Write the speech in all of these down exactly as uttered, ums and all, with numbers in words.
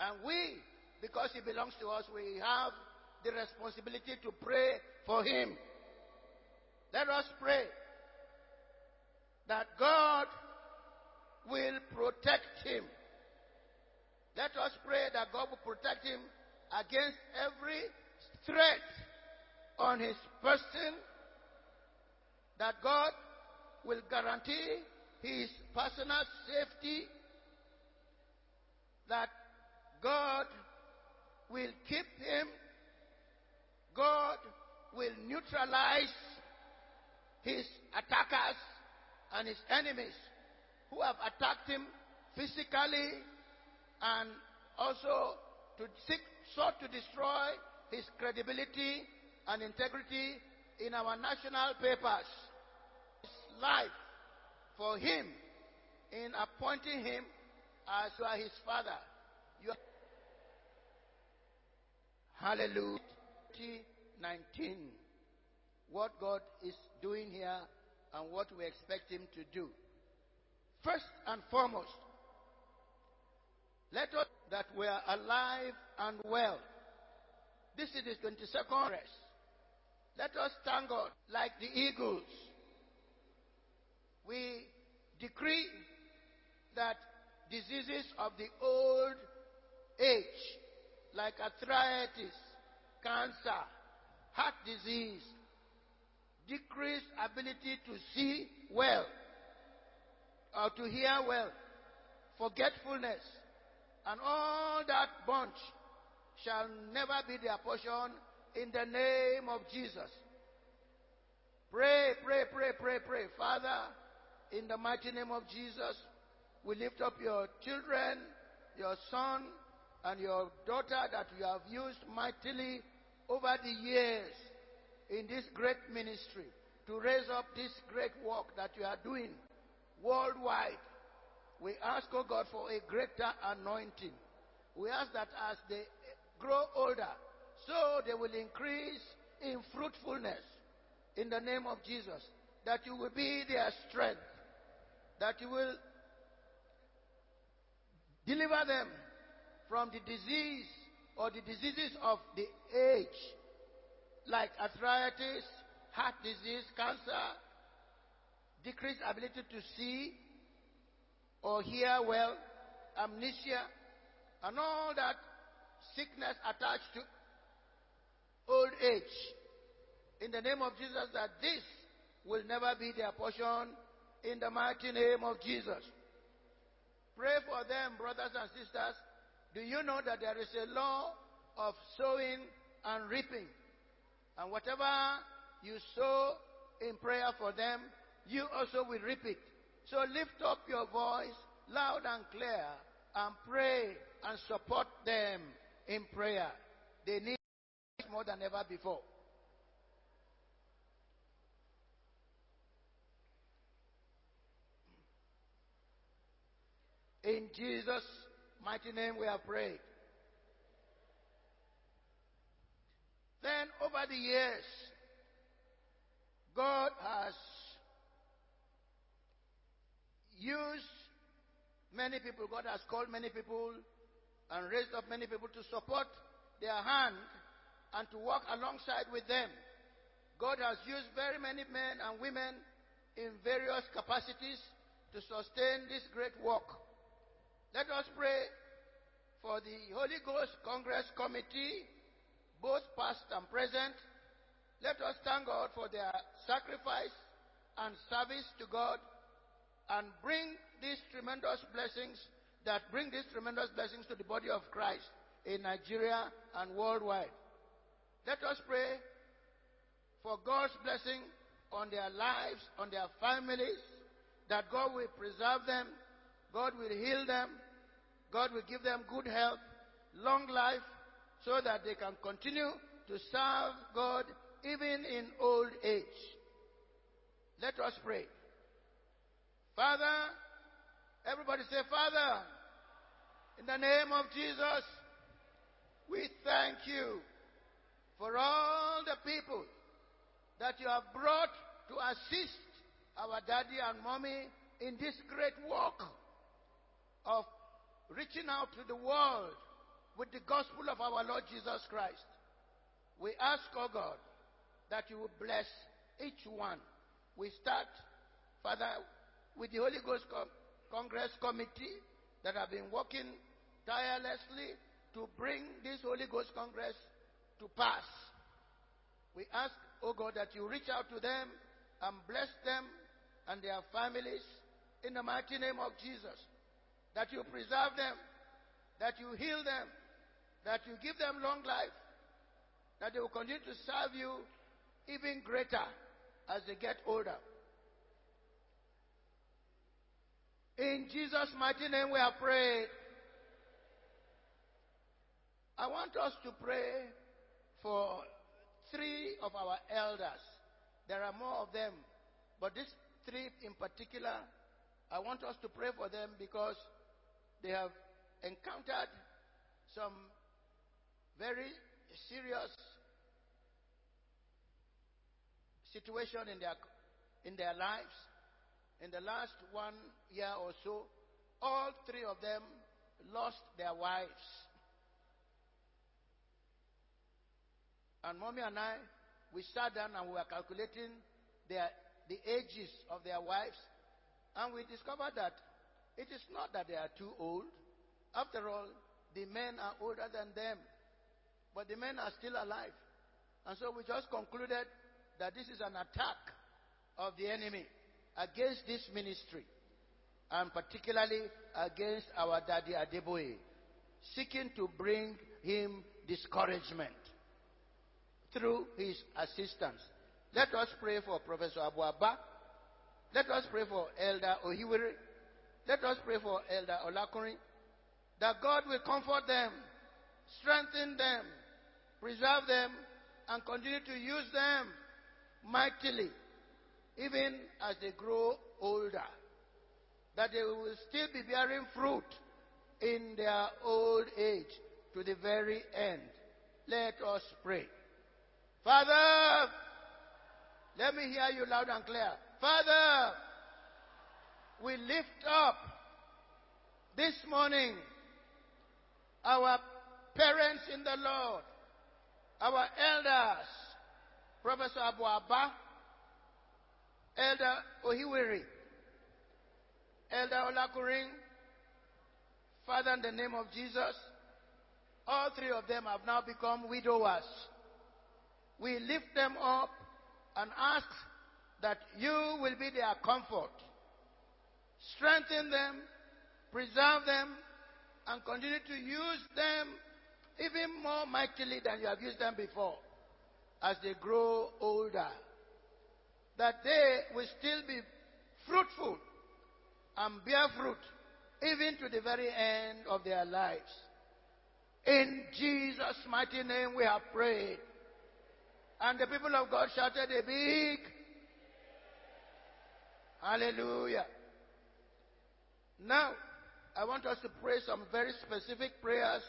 And we, because he belongs to us, we have the responsibility to pray for him. Let us pray that God will protect him. Let us pray that God will protect him against every threat on his person, that God will guarantee his personal safety, that God will keep him, God will neutralize his attackers and his enemies who have attacked him physically and also to seek, sought to destroy his credibility and integrity in our national papers. His life for him in appointing him as you are his father. You are Hallelujah. twenty nineteen. What God is doing here and what we expect him to do. First and foremost, let us that we are alive and well. This is the twenty-second rest. Let us thank God like the eagles. We decree that diseases of the old age, like arthritis, cancer, heart disease, decreased ability to see well or to hear well, forgetfulness, and all that bunch shall never be their portion in the name of Jesus. Pray, pray, pray, pray, pray. Father, in the mighty name of Jesus, we lift up your children, your son, and your daughter that you have used mightily over the years in this great ministry to raise up this great work that you are doing worldwide. We ask, oh God, for a greater anointing. We ask that as they grow older, so they will increase in fruitfulness in the name of Jesus. That you will be their strength. That you will deliver them from the disease or the diseases of the age, like arthritis, heart disease, cancer, decreased ability to see or hear well, amnesia, and all that sickness attached to old age. In the name of Jesus, that this will never be their portion in the mighty name of Jesus. Pray for them, brothers and sisters. Do you know that there is a law of sowing and reaping? And whatever you sow in prayer for them, you also will reap it. So lift up your voice loud and clear and pray and support them in prayer. They need it more than ever before. In Jesus' mighty name we have prayed. Then over the years, God has used many people, God has called many people and raised up many people to support their hand and to walk alongside with them. God has used very many men and women in various capacities to sustain this great work. Let us pray for the Holy Ghost Congress Committee, both past and present. Let us thank God for their sacrifice and service to God and bring these tremendous blessings that bring these tremendous blessings to the body of Christ in Nigeria and worldwide. Let us pray for God's blessing on their lives, on their families, that God will preserve them, God will heal them, God will give them good health, long life, so that they can continue to serve God even in old age. Let us pray. Father, everybody say, Father, in the name of Jesus, we thank you for all the people that you have brought to assist our daddy and mommy in this great work of reaching out to the world with the gospel of our Lord Jesus Christ. We ask, O God, that you will bless each one. We start, Father, with the Holy Ghost Congress Committee that have been working tirelessly to bring this Holy Ghost Congress to pass. We ask, O God, that you reach out to them and bless them and their families in the mighty name of Jesus. That you preserve them, that you heal them, that you give them long life, that they will continue to serve you even greater as they get older. In Jesus' mighty name we have prayed. I want us to pray for three of our elders. There are more of them, but these three in particular, I want us to pray for them because they have encountered some very serious situation in their in their lives. In the last one year or so, all three of them lost their wives. And Mommy and I, we sat down and we were calculating their, the ages of their wives. And we discovered that it is not that they are too old. After all, the men are older than them. But the men are still alive. And so we just concluded that this is an attack of the enemy against this ministry. And particularly against our Daddy Adeboye, seeking to bring him discouragement through his assistance. Let us pray for Professor Abuaba. Let us pray for Elder Ohiwere. Let us pray for Elder Olakunrin. That God will comfort them, strengthen them, preserve them, and continue to use them mightily, even as they grow older. That they will still be bearing fruit in their old age to the very end. Let us pray. Father, let me hear you loud and clear. Father, we lift up this morning our parents in the Lord, our elders, Professor Abuaba, Elder Ohiwere, Elder Olakunrin. Father, in the name of Jesus, all three of them have now become widowers. We lift them up and ask that you will be their comfort. Strengthen them, preserve them, and continue to use them even more mightily than you have used them before as they grow older. That they will still be fruitful and bear fruit even to the very end of their lives. In Jesus' mighty name we have prayed. And the people of God shouted a big hallelujah. Now, I want us to pray some very specific prayers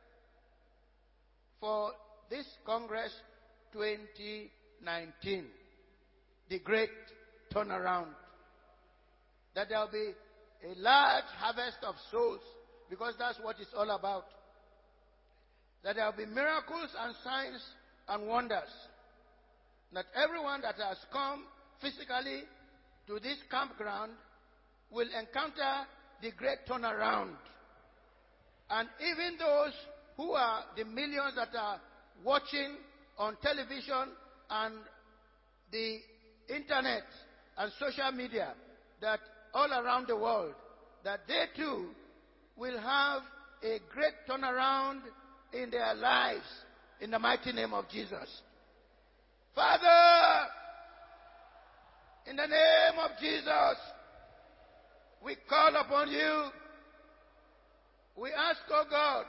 for this Congress twenty nineteen. The great turnaround. That there will be a large harvest of souls, because that's what it's all about. That there will be miracles and signs and wonders. That everyone that has come physically to this campground will encounter the great turnaround. And even those who are the millions that are watching on television and the internet and social media, that all around the world, that they too will have a great turnaround in their lives in the mighty name of Jesus. Father, in the name of Jesus, we call upon you. We ask, oh God,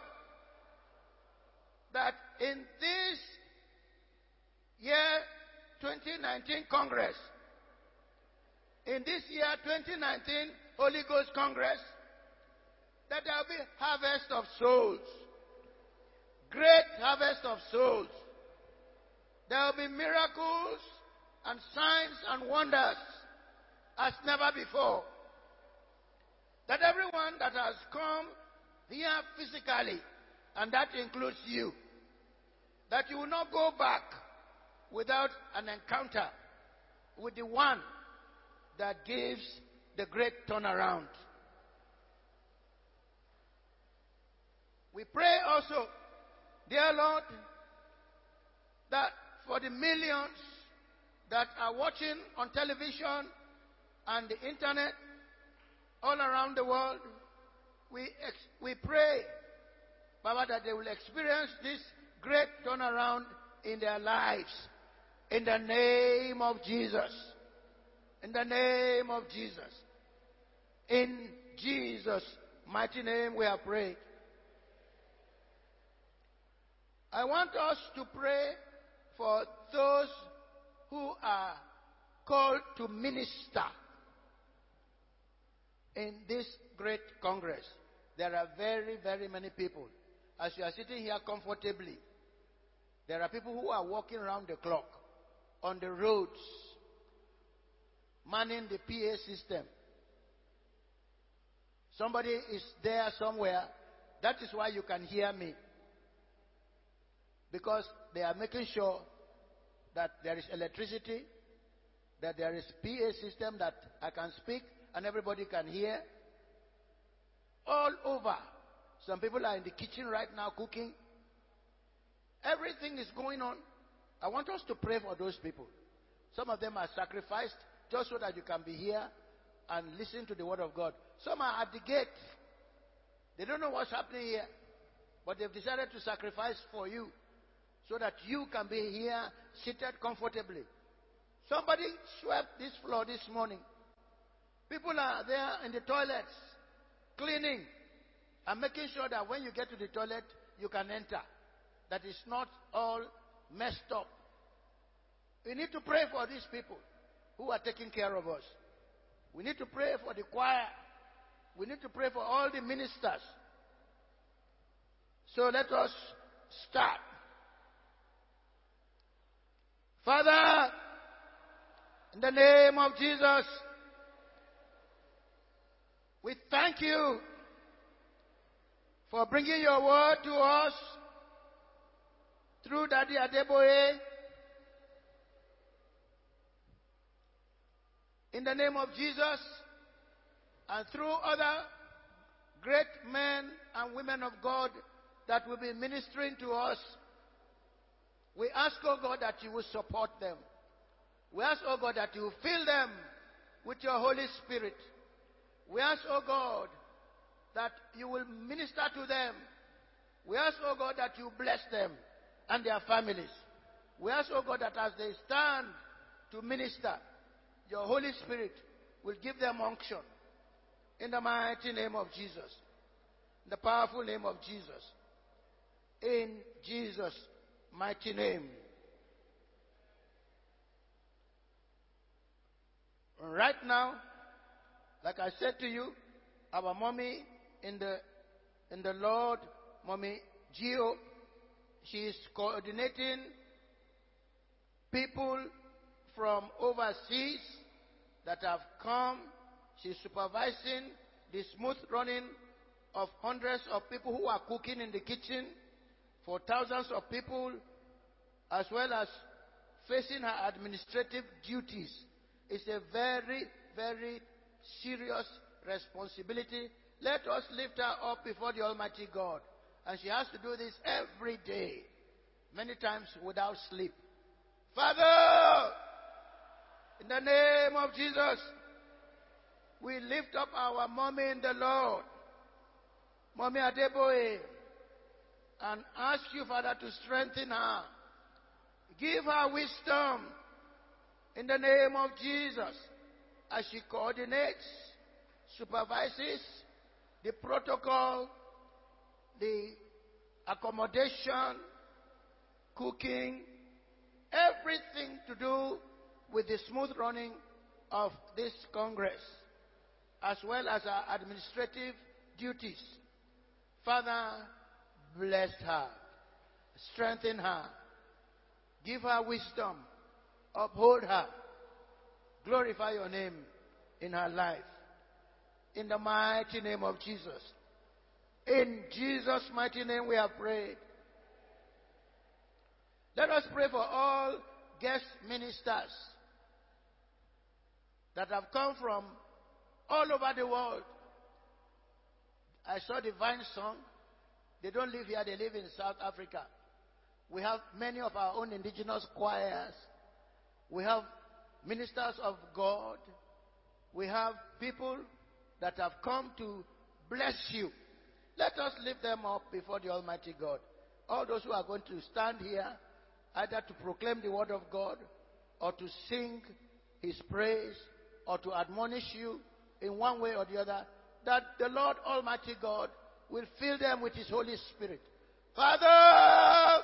that in this year twenty nineteen Congress, in this year twenty nineteen Holy Ghost Congress, that there will be harvest of souls. Great harvest of souls. There will be miracles and signs and wonders as never before. That everyone that has come here physically and that includes you, that you will not go back without an encounter with the one that gives the great turnaround. We pray also, dear Lord, that for the millions that are watching on television and the internet all around the world, we, ex- we pray, Baba, that they will experience this great turnaround in their lives. In the name of Jesus. In the name of Jesus. In Jesus' mighty name we are praying. I want us to pray for those who are called to minister in this great Congress. There are very, very many people. As you are sitting here comfortably, there are people who are walking around the clock on the roads, manning the P A system. Somebody is there somewhere. That is why you can hear me. Because they are making sure that there is electricity, that there is P A system that I can speak and everybody can hear. All over. Some people are in the kitchen right now cooking. Everything is going on. I want us to pray for those people. Some of them are sacrificed just so that you can be here and listen to the word of God. Some are at the gate. They don't know what's happening here. But they've decided to sacrifice for you so that you can be here seated comfortably. Somebody swept this floor this morning. People are there in the toilets cleaning and making sure that when you get to the toilet, you can enter. That is not all messed up. We need to pray for these people who are taking care of us. We need to pray for the choir. We need to pray for all the ministers. So let us start. Father, in the name of Jesus, we thank you for bringing your word to us through Daddy Adeboye. In the name of Jesus, and through other great men and women of God that will be ministering to us, we ask, oh God, that you will support them. We ask, oh God, that you will fill them with your Holy Spirit. We ask, oh God, that you will minister to them. We ask, oh God, that you bless them and their families. We ask, oh God, that as they stand to minister, your Holy Spirit will give them unction. In the mighty name of Jesus. In the powerful name of Jesus. In Jesus' mighty name. Right now, like I said to you, our mommy in the in the Lord, Mommy Gio, she is coordinating people from overseas that have come. She's supervising the smooth running of hundreds of people who are cooking in the kitchen for thousands of people, as well as facing her administrative duties. It's a very, very serious responsibility. Let us lift her up before the Almighty God. And she has to do this every day, many times without sleep. Father, in the name of Jesus, we lift up our mommy in the Lord, Mommy Adeboye, and ask you, Father, to strengthen her. Give her wisdom in the name of Jesus as she coordinates, supervises the protocol, the accommodation, cooking, everything to do with the smooth running of this Congress, as well as our administrative duties. Father, bless her, strengthen her, give her wisdom, uphold her, glorify your name in her life. In the mighty name of Jesus. In Jesus' mighty name we have prayed. Let us pray for all guest ministers that have come from all over the world. I saw the Vine song. They don't live here, they live in South Africa. We have many of our own indigenous choirs. We have ministers of God. We have people that have come to bless you. Let us lift them up before the Almighty God. All those who are going to stand here, either to proclaim the word of God, or to sing his praise, or to admonish you in one way or the other, that the Lord Almighty God will fill them with his Holy Spirit. Father,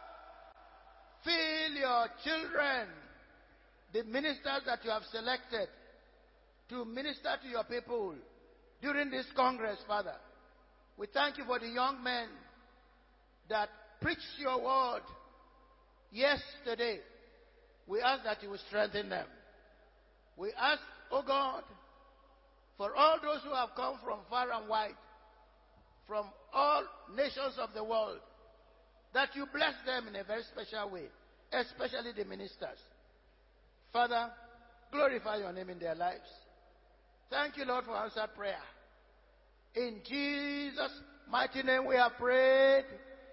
fill your children, the ministers that you have selected to minister to your people during this Congress, Father. We thank you for the young men that preached your word yesterday. We ask that you will strengthen them. We ask, oh God, for all those who have come from far and wide, from all nations of the world, that you bless them in a very special way, especially the ministers. Father, glorify your name in their lives. Thank you, Lord, for answered prayer. In Jesus' mighty name we have prayed.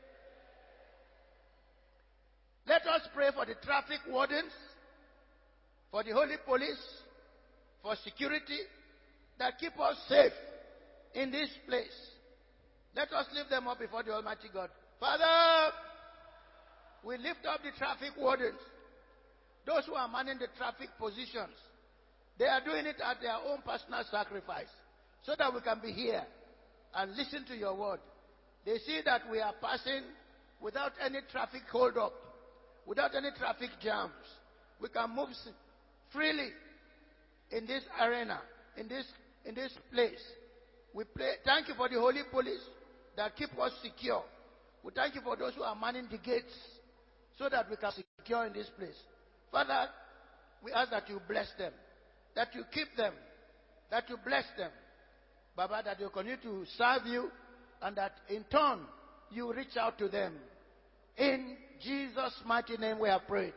Let us pray for the traffic wardens, for the holy police, for security, that keep us safe in this place. Let us lift them up before the Almighty God. Father, we lift up the traffic wardens, those who are manning the traffic positions. They are doing it at their own personal sacrifice, so that we can be here and listen to your word. They see that we are passing without any traffic hold-up, without any traffic jams. We can move freely in this arena, in this, in this place. We pray, thank you for the holy police that keep us secure. We thank you for those who are manning the gates so that we can be secure in this place. Father, we ask that you bless them, that you keep them, that you bless them. Baba, that you continue to serve you, and that in turn you reach out to them. In Jesus' mighty name we have prayed.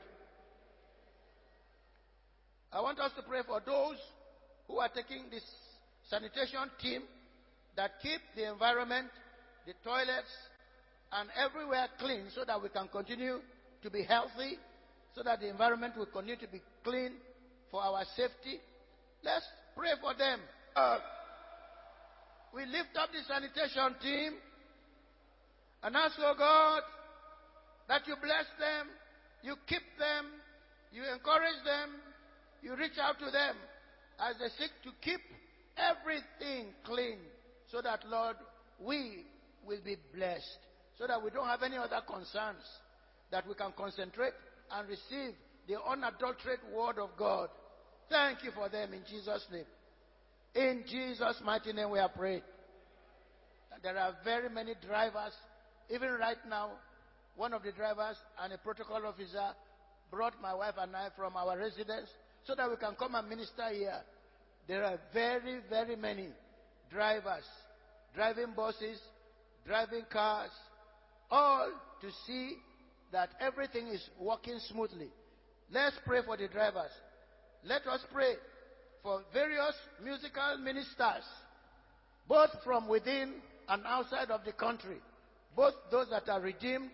I want us to pray for those who are taking this sanitation team that keep the environment, the toilets, and everywhere clean, so that we can continue to be healthy, so that the environment will continue to be clean for our safety. Let's pray for them. Uh, we lift up the sanitation team and ask, oh God, that you bless them, you keep them, you encourage them, you reach out to them as they seek to keep everything clean, so that, Lord, we will be blessed, so that we don't have any other concerns, that we can concentrate and receive the unadulterated word of God. Thank you for them in Jesus' name. In Jesus' mighty name we are praying. There are very many drivers. Even right now, one of the drivers and a protocol officer brought my wife and I from our residence so that we can come and minister here. There are very, very many drivers, driving buses, driving cars, all to see that everything is working smoothly. Let's pray for the drivers. Let us pray for various musical ministers, both from within and outside of the country, both those that are redeemed,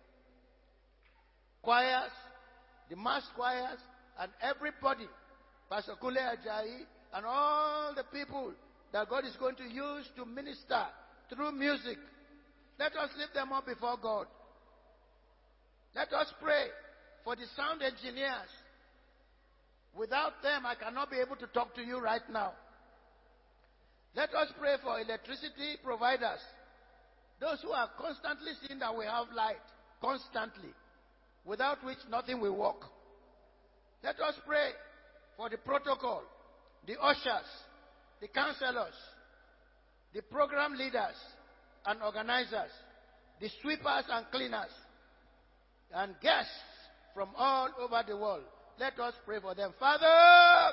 choirs, the mass choirs, and everybody, Pastor Kule Ajayi, and all the people that God is going to use to minister through music. Let us lift them up before God. Let us pray for the sound engineers. Without them, I cannot be able to talk to you right now. Let us pray for electricity providers, those who are constantly seeing that we have light, constantly, without which nothing will work. Let us pray for the protocol, the ushers, the counselors, the program leaders and organizers, the sweepers and cleaners, and guests from all over the world. Let us pray for them. Father,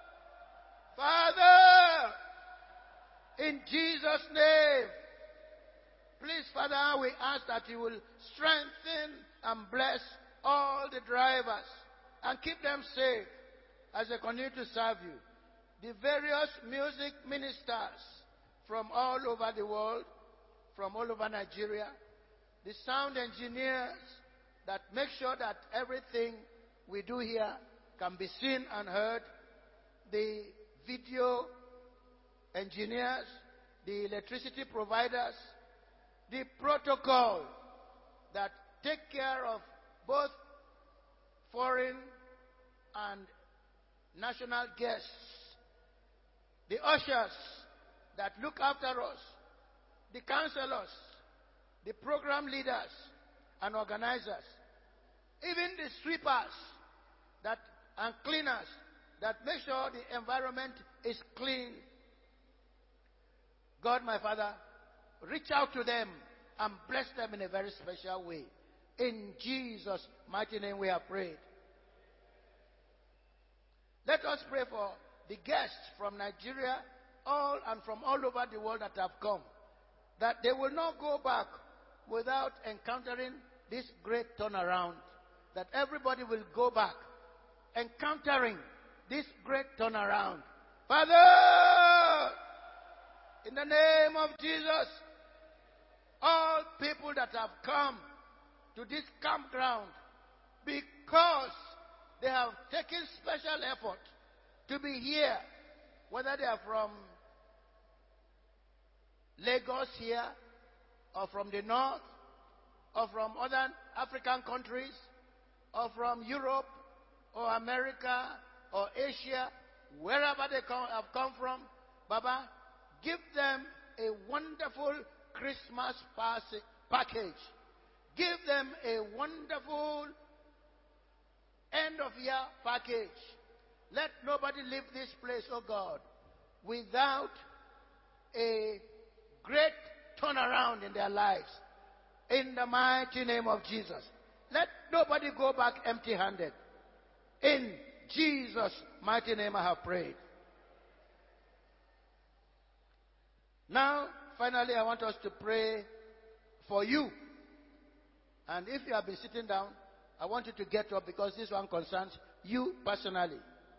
Father, in Jesus' name, Please, Father, we ask that you will strengthen and bless all the drivers and keep them safe as they continue to serve you. The various music ministers from all over the world, from all over Nigeria, the sound engineers that make sure that everything we do here can be seen and heard, the video engineers, the electricity providers, the protocol that take care of both foreign and national guests, the ushers that look after us, the counselors, the program leaders and organizers, even the sweepers that and cleaners that make sure the environment is clean. God, my Father, reach out to them and bless them in a very special way. In Jesus' mighty name we have prayed. Let us pray for the guests from Nigeria, all and from all over the world that have come, that they will not go back without encountering this great turnaround, that everybody will go back encountering this great turnaround. Father, in the name of Jesus, all people that have come to this campground because they have taken special effort to be here, whether they are from Lagos here, or from the north, or from other African countries, or from Europe, or America, or Asia, wherever they come, have come from, Baba, give them a wonderful Christmas package. Give them a wonderful end of year package. Let nobody leave this place, oh God, without a great turnaround in their lives. In the mighty name of Jesus. Let nobody go back empty-handed. In Jesus' mighty name I have prayed. Now, finally, I want us to pray for you. And if you have been sitting down, I want you to get up because this one concerns you personally.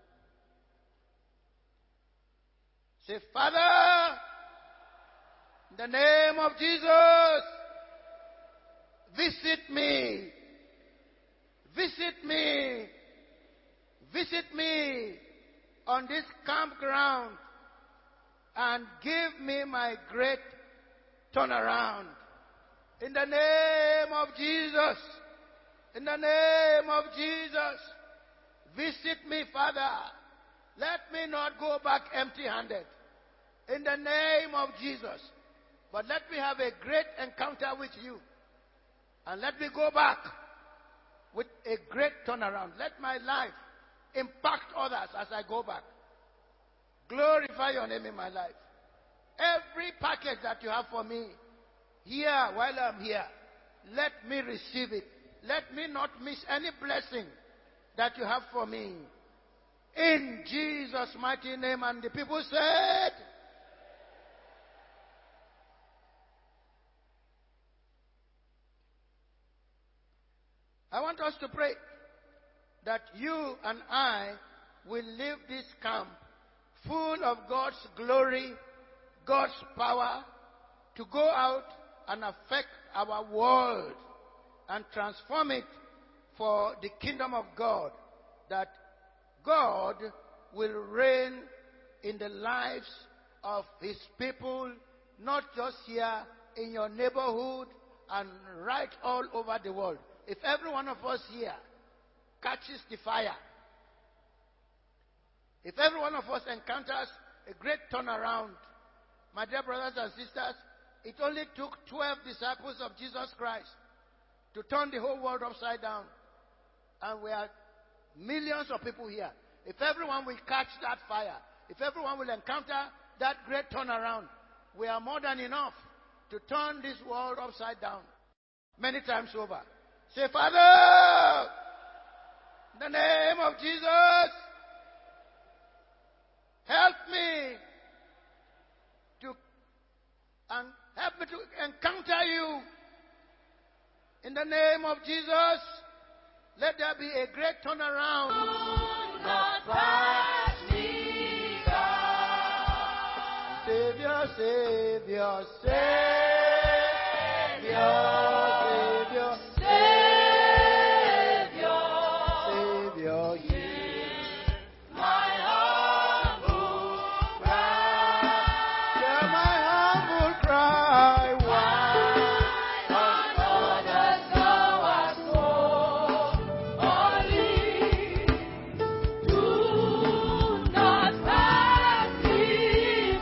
Say, Father, in the name of Jesus, visit me. Visit me. Visit me on this campground and give me my great turnaround. In the name of Jesus. In the name of Jesus. Visit me, Father. Let me not go back empty-handed. In the name of Jesus. But let me have a great encounter with you. And let me go back with a great turnaround. Let my life impact others as I go back. Glorify your name in my life. Every package that you have for me here while I'm here, let me receive it. Let me not miss any blessing that you have for me. In Jesus' mighty name. And the people said, I want us to pray that you and I will leave this camp full of God's glory, God's power, to go out and affect our world and transform it for the kingdom of God, that God will reign in the lives of his people, not just here in your neighborhood and right all over the world. If every one of us here catches the fire, if every one of us encounters a great turnaround, my dear brothers and sisters, it only took twelve disciples of Jesus Christ to turn the whole world upside down. And we are millions of people here. If everyone will catch that fire, if everyone will encounter that great turnaround, we are more than enough to turn this world upside down many times over. Say, Father, in the name of Jesus, help me to and Help me to encounter you. In the name of Jesus, let there be a great turnaround. Not pass me by. Savior, Savior, Savior, Savior, Savior, Savior, hear My humble cry. hear my humble cry. Why on others thou art so holy? Do not pass me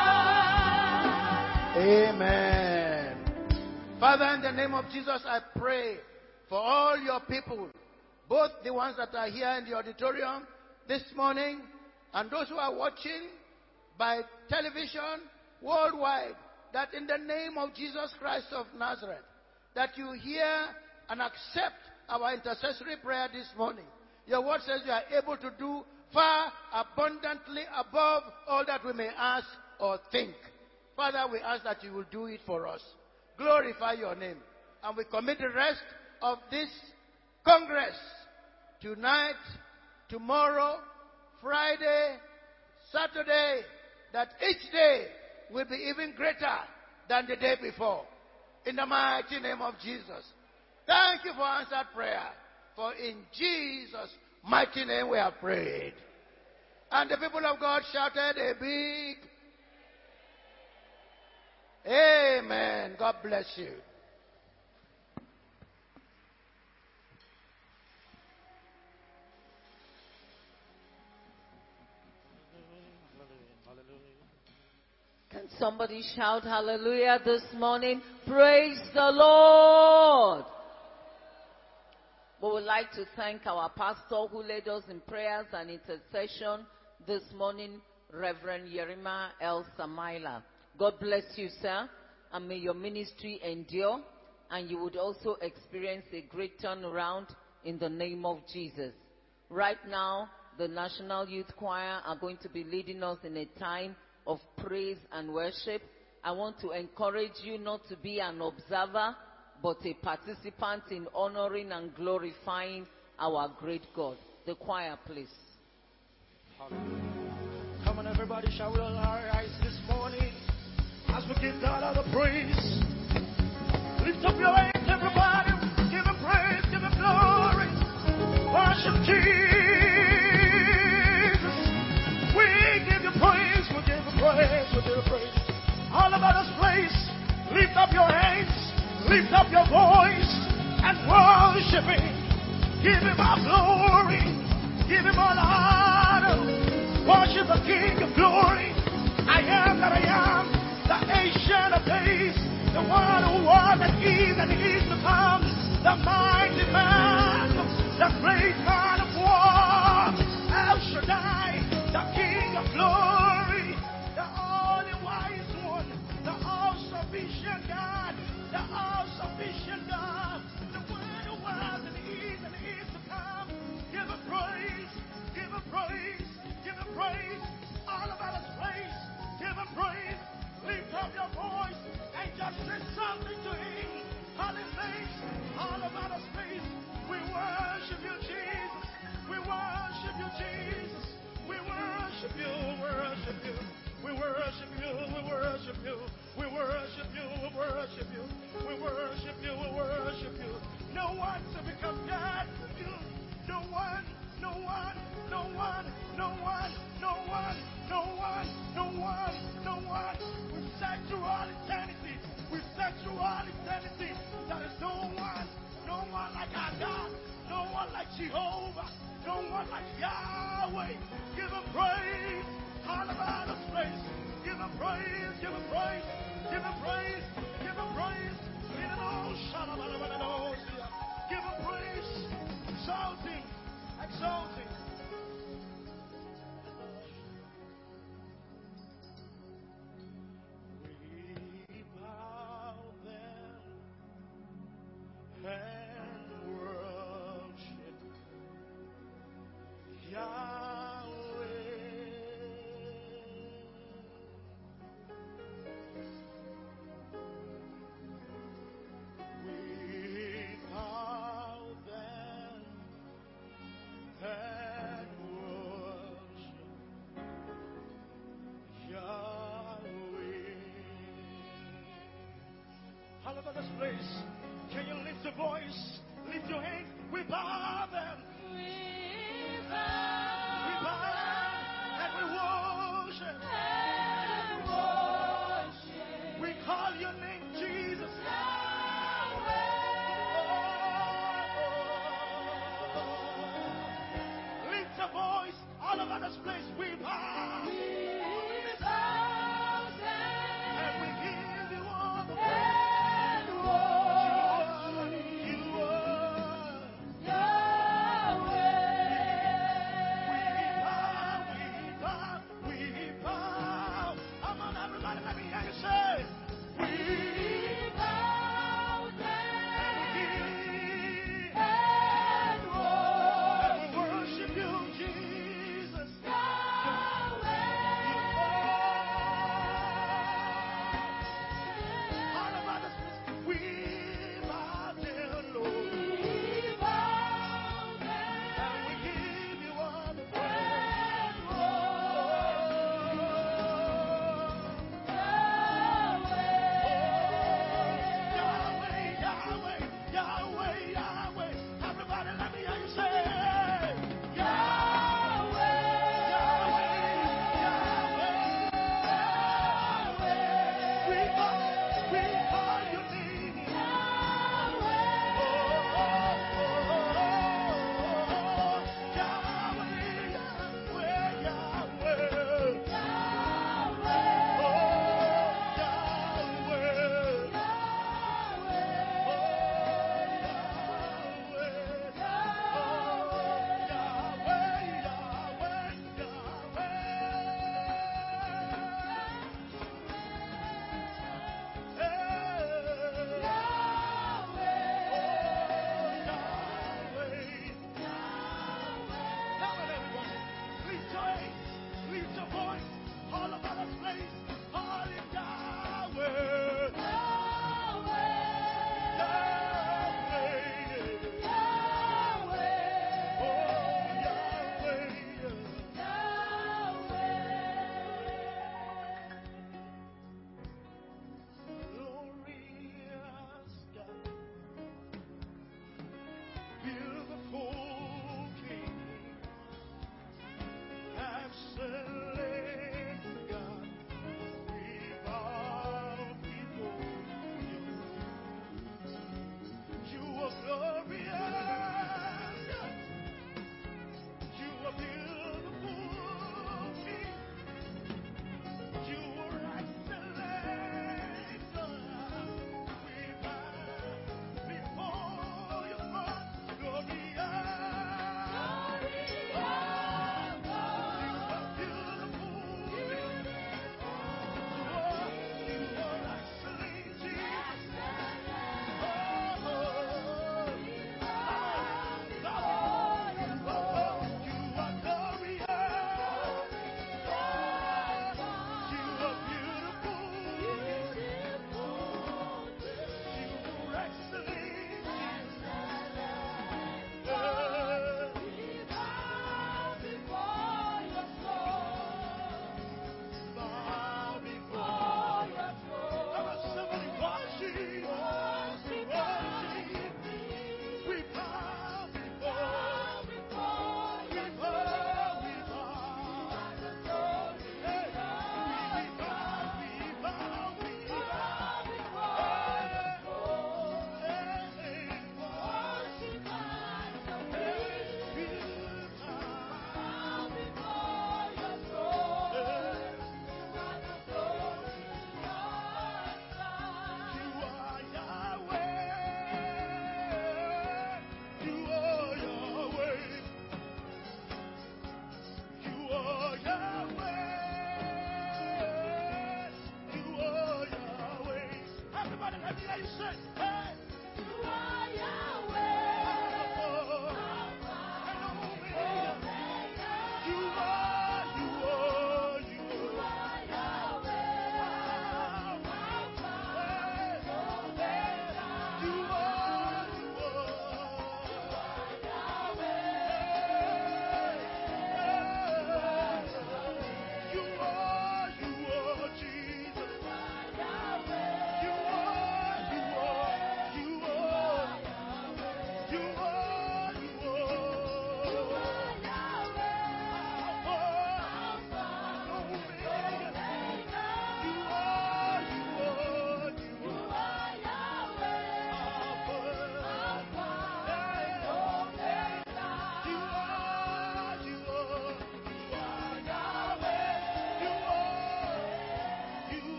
by. Amen. Father, in the name of Jesus, I pray for all your people, both the ones that are here in the auditorium this morning and those who are watching by television worldwide, that in the name of Jesus Christ of Nazareth, that you hear and accept our intercessory prayer this morning. Your word says you are able to do far abundantly above all that we may ask or think. Father, we ask that you will do it for us. Glorify your name. And we commit the rest of this Congress tonight, tomorrow, Friday, Saturday, that each day will be even greater than the day before. In the mighty name of Jesus. Thank you for answered prayer. For in Jesus' mighty name we have prayed. And the people of God shouted a big Amen. God bless you. Can somebody shout hallelujah this morning? Praise the Lord. We would like to thank our pastor who led us in prayers and intercession this morning, Reverend Yerima El Samaila. God bless you, sir, and may your ministry endure, and you would also experience a great turnaround in the name of Jesus. Right now, the National Youth Choir are going to be leading us in a time of praise and worship. I want to encourage you not to be an observer, but a participant in honoring and glorifying our great God. The choir, please. Hallelujah. Come on, everybody, shall we all rise this morning as we give God all the praise? Lift up your hands, everybody. Give him praise, give him glory. Worship Jesus. We give you praise, we give you praise, we give you praise. All about this place, lift up your hands, lift up your voice, and worship him. Give him all glory, give him all honor. Worship the King of glory. I am that I am, the Ancient of Days, the one who was and is and is to come, the mighty man, the great man of war, El Shaddai, the King of glory, the only wise one, the all-sufficient God, the all-sufficient God, the one who was and is and is to come. Give him praise, give him praise, give him praise, all about his praise, give him praise. Lift up your voice and just say something to him. Hallelujah. All about us, praise. We worship you, Jesus. We worship you, Jesus. We worship you, worship you. We worship you, we worship you. We worship you, we worship you. We worship you, we worship you. No one to become God with you. No one, no one, no one, no one, no one, no one, no one, no one. We've searched through all eternity. We've searched through all eternity. There is no one, no one like our God. No one like Jehovah. No one like Yahweh. Give him praise. All about us praise. Give him praise. Give him praise. Give him praise. Give him praise. Give him praise. Give him praise. Exalting. Exalting. We bow down and worship Yahweh. all over this place. Can you lift your voice? Lift your hands. We bow them. We We bow bow and we worship. and worship We call your name Jesus. Yahweh. Lift your voice all over this place. We bow We bow down and we give you all the and praise. You are, you worship are. Yahweh. We bow, we bow, we bow. Come on, everybody, let me hear you say. We We bow and we down give and and we worship worship you, Jesus. Yahweh.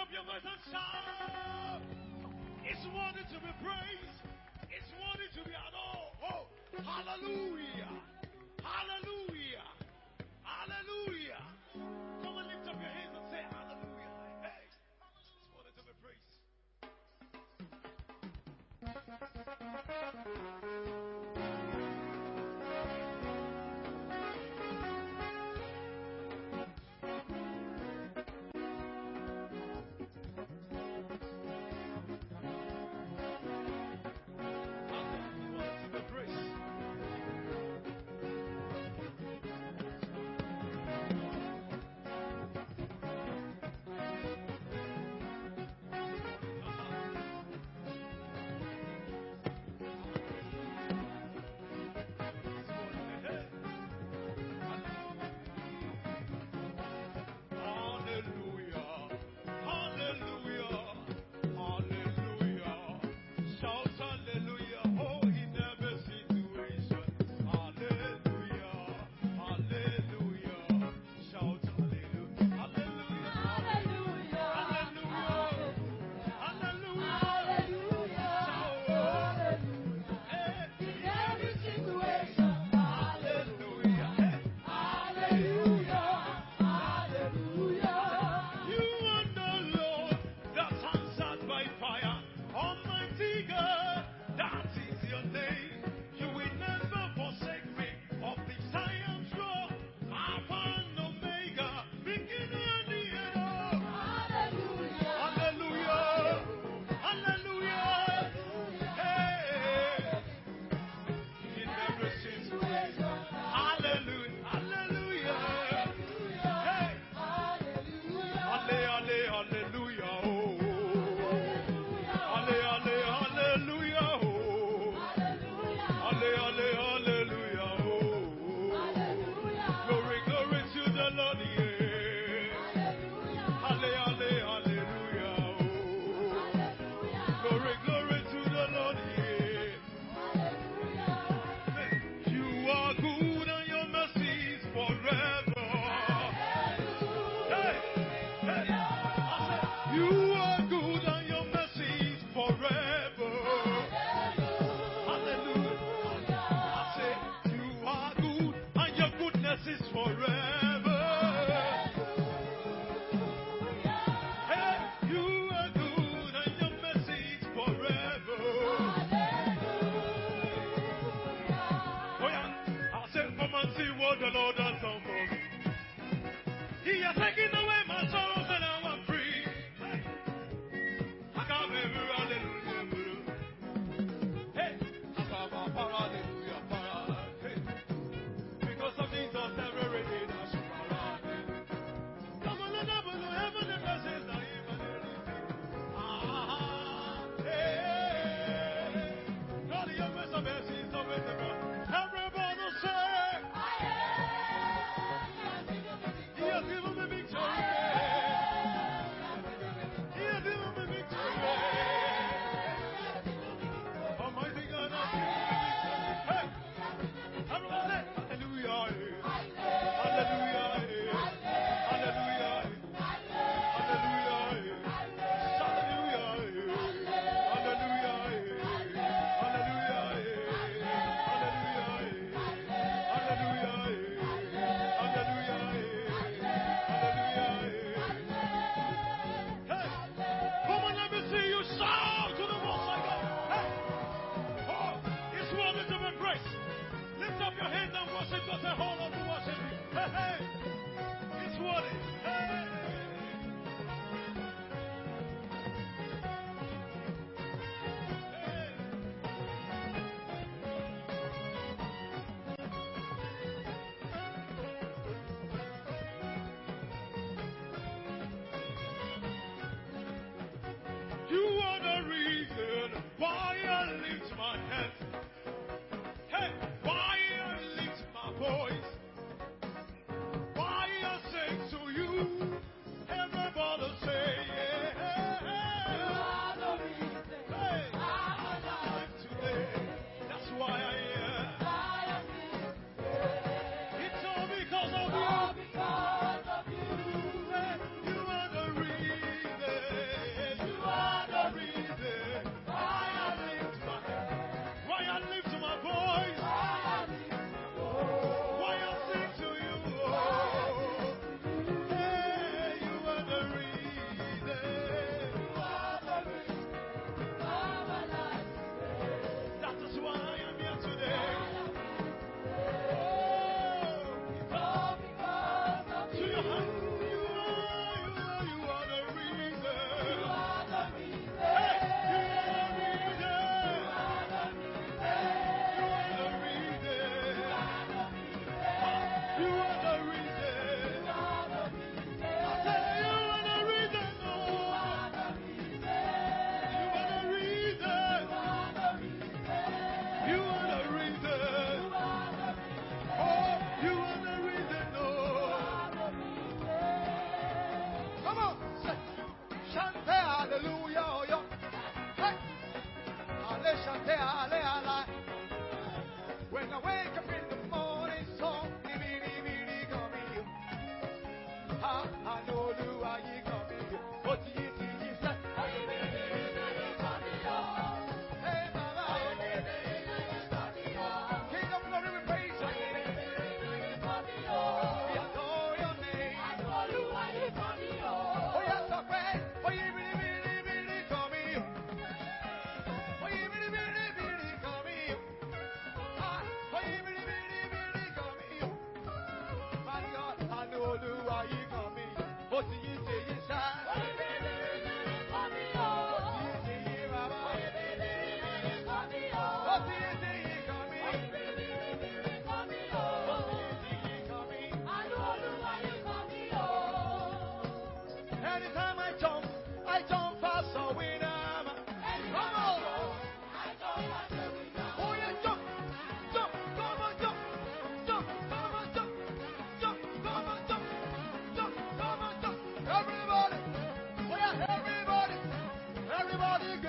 up your voice and shout. It's worthy to be praised. It's worthy to be adored. Oh, hallelujah. Hallelujah. Hallelujah. Come on, lift up your hands and say hallelujah. Hey, it's worthy to be praised.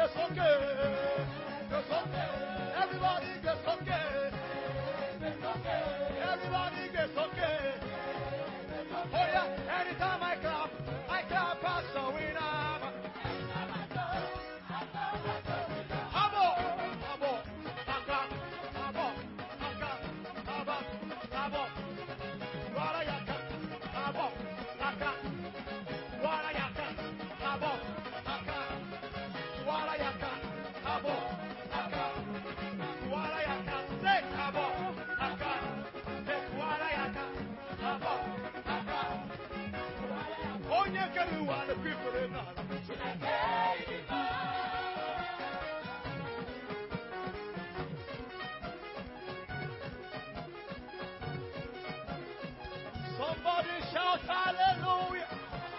gets okay. Gets okay. Everybody gets okay. Everybody gets okay. Oh yeah, anytime I clap, I clap as a winner. Abo, abo, aka, abo, aka, abo, abo. Wara yaka, abo, aka. Wara yaka, abo, aka. Wara yaka, abo, aka. Wara yaka, say abo, aka. Say wara yaka, abo, aka. Onye kedu wala kwifere na. Somebody shout hallelujah.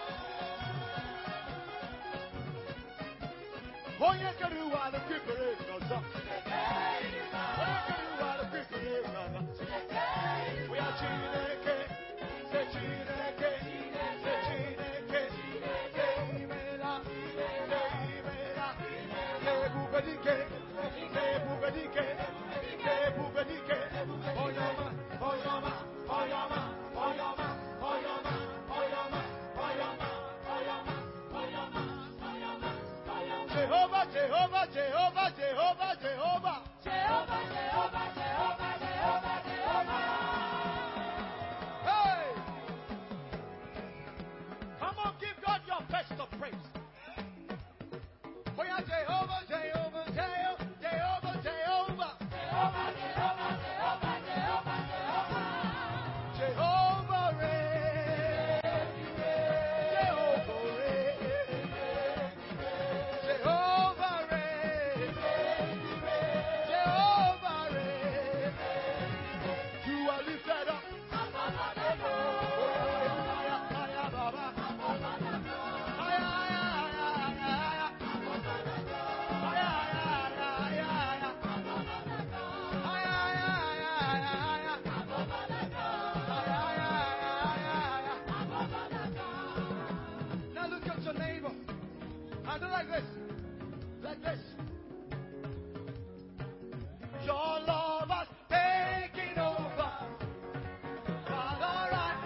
Onye kedu wala kwifere na. Onye kedu wala kwifere na. We are Chineke, say Chineke, say Chineke, say Imela, say Imela, say Bubadike, say Bubadike, say Bubadike, Oyama, Oyama, Oyama, Oyama, Oyama, Oyama, Oyama, Oyama, Oyama, Oyama, Oyama. Jehovah, Jehovah, Jehovah, Jehovah, Jehovah. Jehovah, Jehovah, Jehovah, Jehovah, Jehovah. Hey! Come on, give God your best of praise. We are Jehovah, Jehovah, Jehovah, Jehovah, Jehovah. Jehovah, Jehovah, Jehovah, Jehovah, Jehovah. Jehovah reign. Jehovah reign. Jehovah reign. Jehovah reign. You are lifted up. Now look at your neighbor. And do like this. Like this. Your love has taken over. Father, I,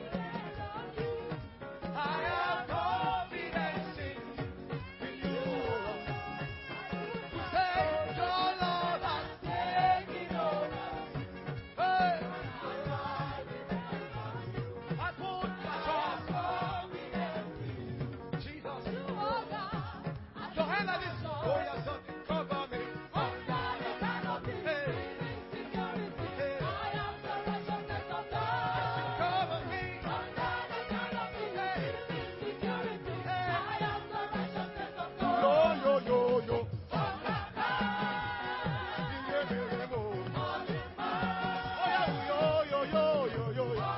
I have confidence in, in you. Say, your love has taken over. Hey. I put my trust in Jesus. Your hand like this. Oh, yes, son. Cover me. Hey. Hey. Cover me. Hey. Hey. Yo, yo, yo, yo. Oh, yo, yo, yo, yo, yo, yo.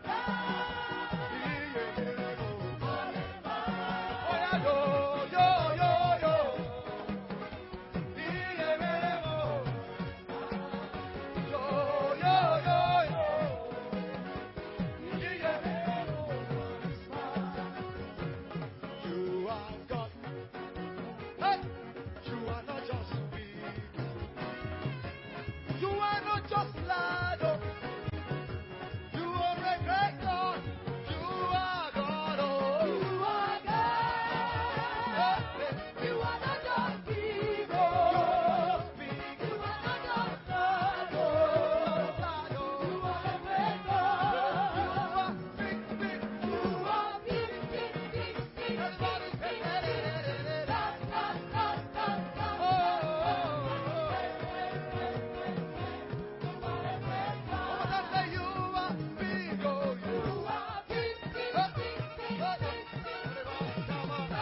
You are God. Hey! You are not just big. You are not just loud. You are a great God. You are God. Oh. You are God. Hey. You are not just big. Oh. You are not just big. You are not just loud. Oh. You are a great God. You are big, big. You are big, big, big, big. Everybody say, hey, hey, hey, hey, hey. Oh, oh, oh, oh. Say you are big, oh, you are big, big, big, big, big. Everybody come on.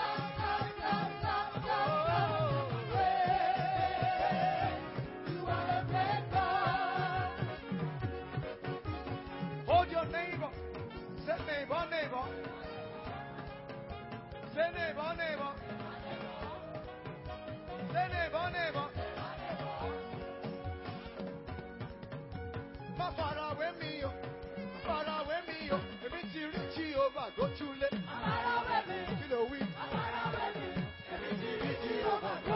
You are a great God. Hold your neighbor. Say neighbor, neighbor. Say neighbor, neighbor. Say neighbor, neighbor. Ma far away me, oh. Far away me, oh. If it's you, reach over, go too late. Far away me. Kilo weed. Far away me. If it's you, reach over, go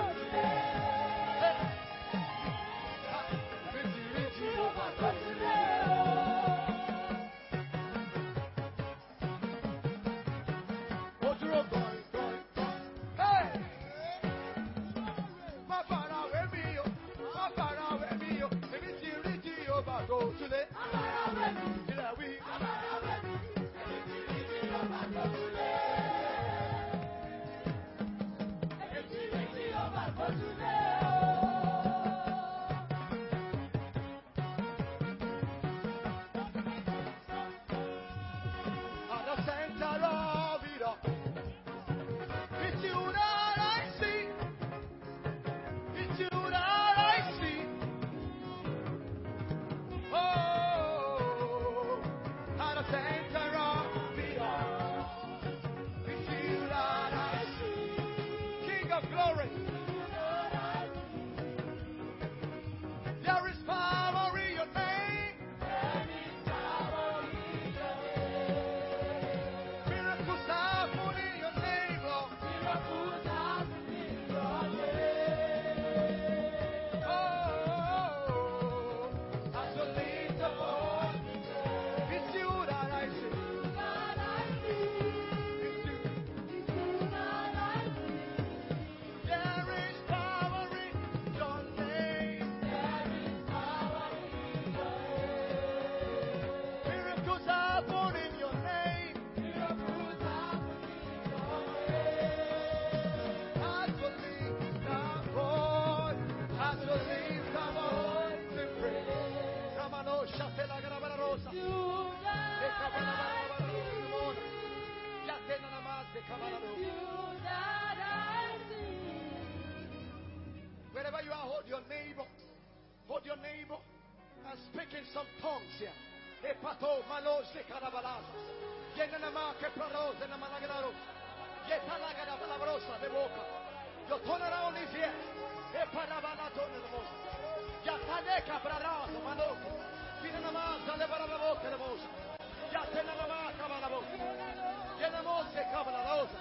your neighbor. Hold your neighbor and speak in some tongues here. Epato malos de carabalasa. Yenenama que praros de la malagraro. Yetalagara palabrosa de boca. Yo turn around his ear. Eparabalato de la voz. Yataneka brarazo maloco. Yenenama de baraboca de voz. Yatenama cabalabo. Yenemos de cabalarosa.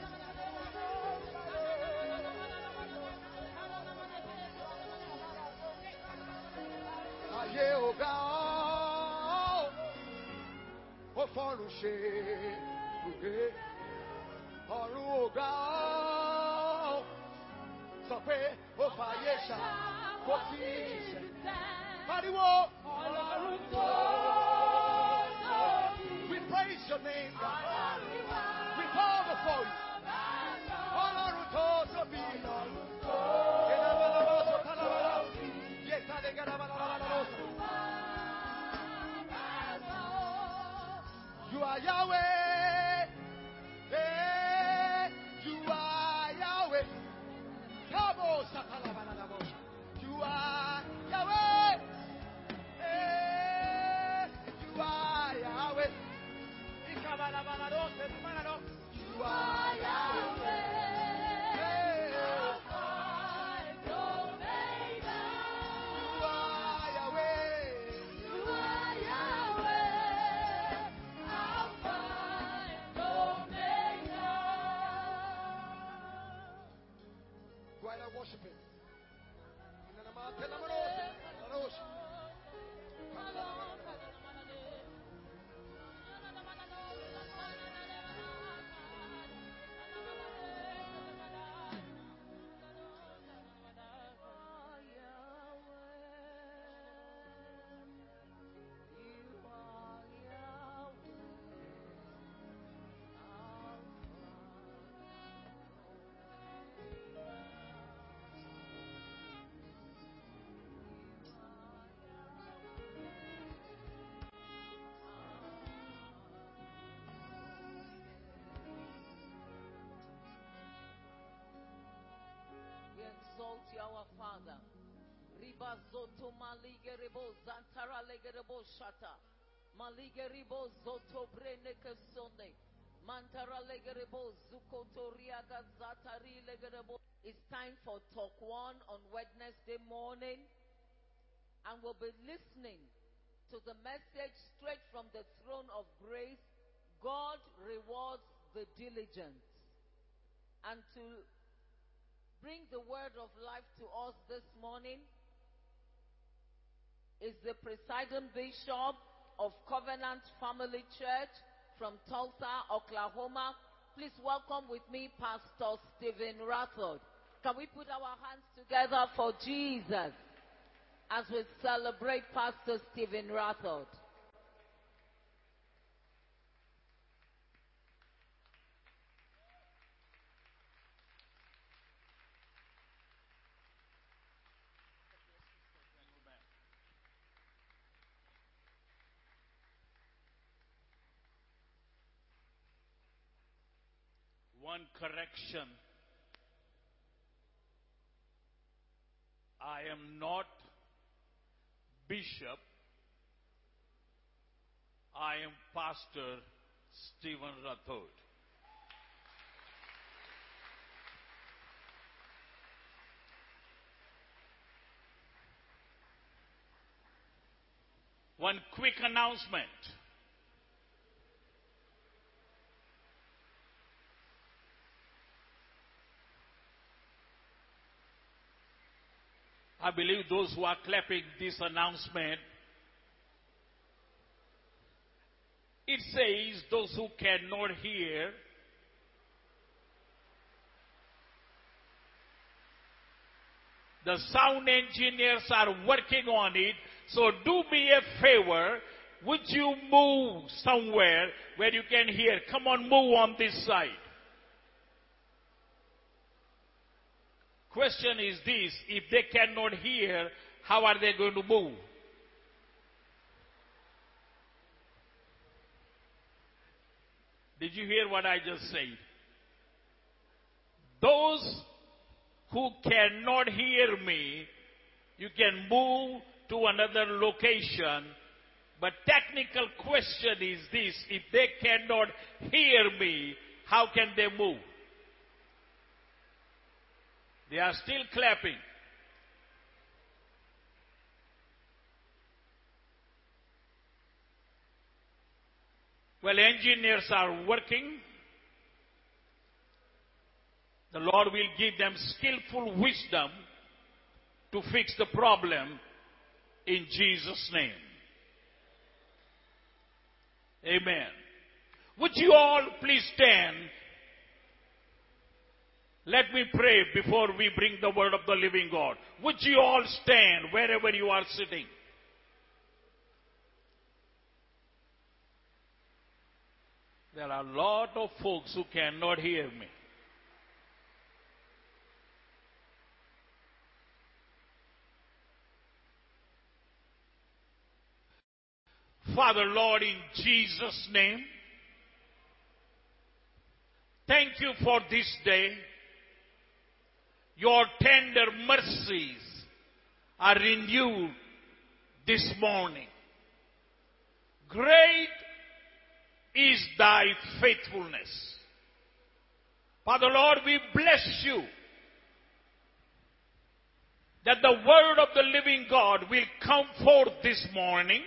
Aye o gao. O fonu she. Ọ̀run òga ọ́ sọ pé ó fàyè ṣá kó kí ìṣẹ̀. Pariwo ọlọ́run tó tóbi. We praise your name, God. We bow before you. Ọlọ́run tó tóbi. Ìlàbàlàbọ̀sọ̀ tàlàbàlà. Yẹ̀tàlẹ̀gàdàbàlàbàlàbọ̀sọ̀. You are Yahweh. You are Yahweh. Eh, you are Yahweh. You are Yahweh. Alpha and Omega. You are Yahweh. You are Yahweh. Alpha and Omega. While I worship Him. Exalt you, our Father. Riba zoto maligerebo zantara legerebo shata. Maligeribo zoto breneke sonde. Mantara legerebo zukoto riaga zatari legerebo. It's time for Talk One on Wednesday morning. And we'll be listening to the message straight from the throne of grace. God rewards the diligent. And to bring the word of life to us this morning is the presiding bishop of Covenant Family Church from Tulsa, Oklahoma. Please welcome with me Pastor Stephen Rathod. Can we put our hands together for Jesus as we celebrate Pastor Stephen Rathod? One correction. I am not bishop. I am Pastor Stephen Rathod. One quick announcement. I believe those who are clapping this announcement, it says those who cannot hear, the sound engineers are working on it, so do me a favor, would you move somewhere where you can hear? Come on, move on this side. Question is this: if they cannot hear, how are they going to move? Did you hear what I just said? Those who cannot hear me, You can move to another location. But technical question is this: if they cannot hear me, how can they move? They are still clapping. Well, engineers are working. The Lord will give them skillful wisdom to fix the problem in Jesus' name. Amen. Would you all please stand? Let me pray before we bring the word of the living God. Would you all stand wherever you are sitting? There are a lot of folks who cannot hear me. Father, Lord, in Jesus' name, thank you for this day. Your tender mercies are renewed this morning. Great is thy faithfulness. Father, Lord, we bless you that the word of the living God will come forth this morning.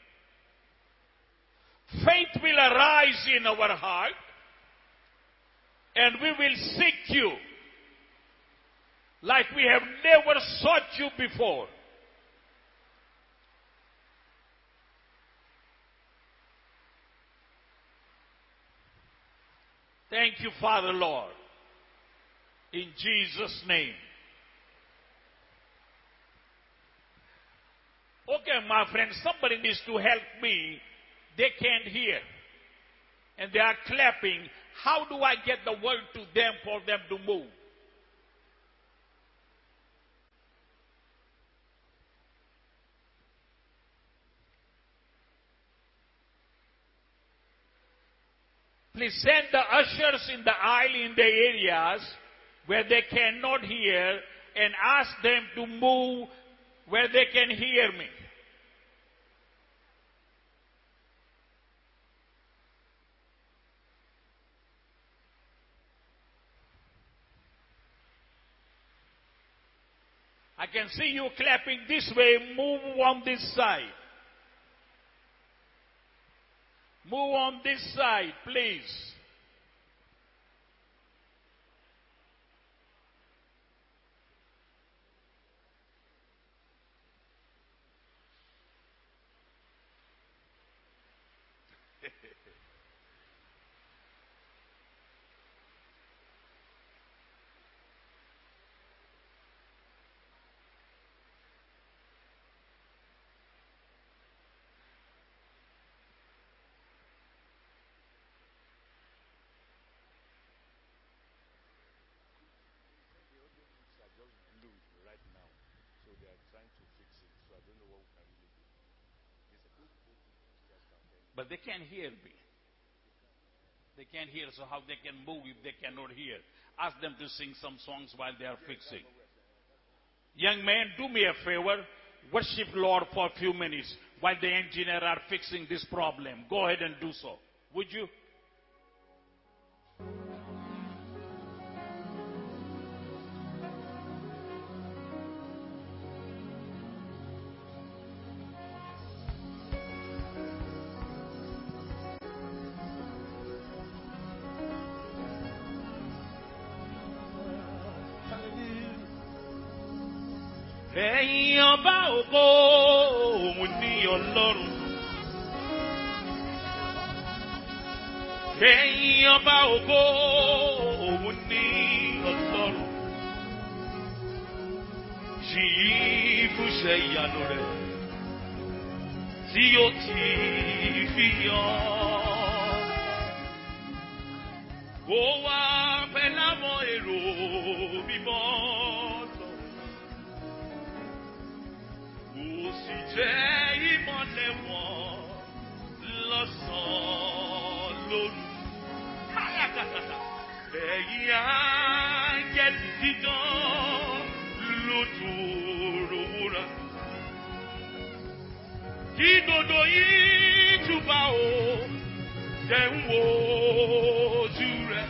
Faith will arise in our heart, and we will seek you like we have never sought you before. Thank you, Father, Lord, in Jesus' name. Okay, my friends, somebody needs to help me. They can't hear, and they are clapping. How do I get the word to them for them to move? Please send the ushers in the aisle in the areas where they cannot hear and ask them to move where they can hear me. I can see you clapping this way. Move on this side. Move on this side, please. But they can't hear me. They can't hear, so how they can move if they cannot hear? Ask them to sing some songs while they are fixing. Young man, do me a favor. Worship Lord for a few minutes while the engineer are fixing this problem. Go ahead and do so. Would you? Ẹ̀yin ọba ògo òun ni Ọlọ́run. Ẹ̀yin ọba ògo òun ni Ọlọ́run. Yìí fúnṣẹ́ ìyanu rẹ̀ tí ó ti fi hàn. Ó wá pẹ́ láwọn èrò mímọ́. Sì jẹ́ ìmọ́lẹ̀ wọn lọ́sàn-án lóru. Ẹ̀yin áńgẹ́lì dídán lójú òwúrọ̀. Idodo ituba o denwo jure.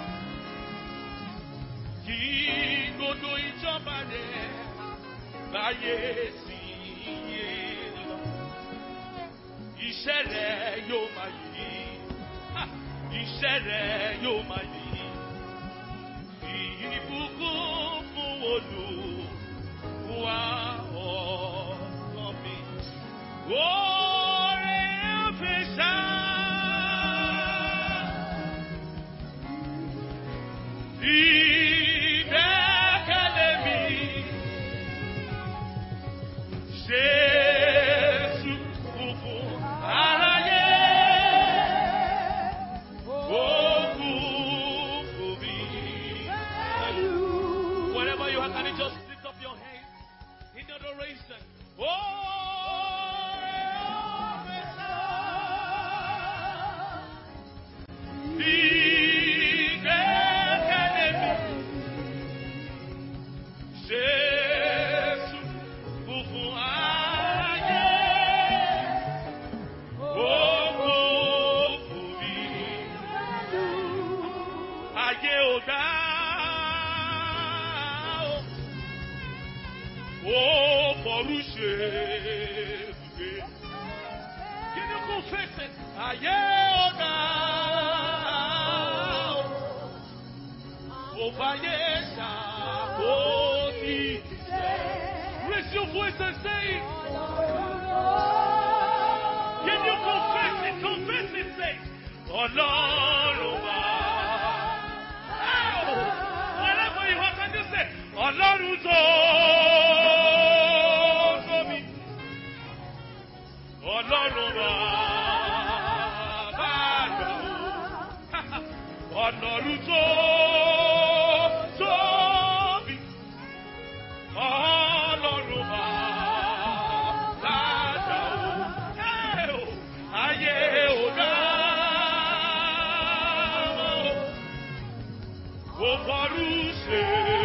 Idodo ijoba de baye si lo. Iṣẹ́ rẹ̀ yóò máa yí. Iṣẹ́ rẹ̀ yóò máa yí. Ìbùkún fún Olúwa ọ̀rọ̀ mi. Oore ọ̀fẹ́ ṣá. Ìgbẹ́kẹ̀lé mi. Jésù kú fún aráyé. Ó kú fún mi. Wherever you are, can you just lift up your hands in adoration? Oh, can you confess it? Ayeoda, Obayesha, Oti. Raise your voice and say it. Can you confess it? Confess it, say. Olorunwa. Whatever you want, can you say? Olorunto. Ọlọ́run bàbá àgbà, Ọlọ́run tó tóbi, Ọlọ́run bàbá àgbà, ayé ò dá ó bọ́rú ṣe.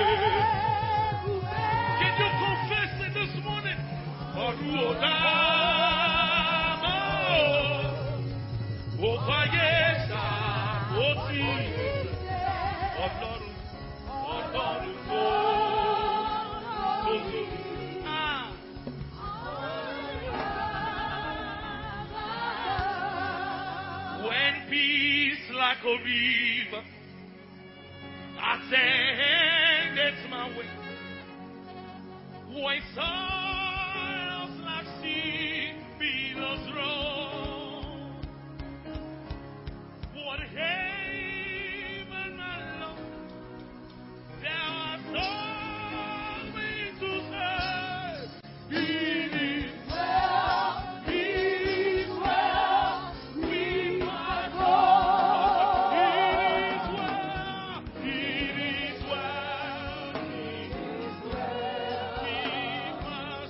Can you confess it this morning? Ọ̀run ò dá. When peace like a river ascended my way, when sorrows like sea billows roll, what heaven and love, there are so many to say. It is well, it is well with my soul. It is well, it is well, it is well with my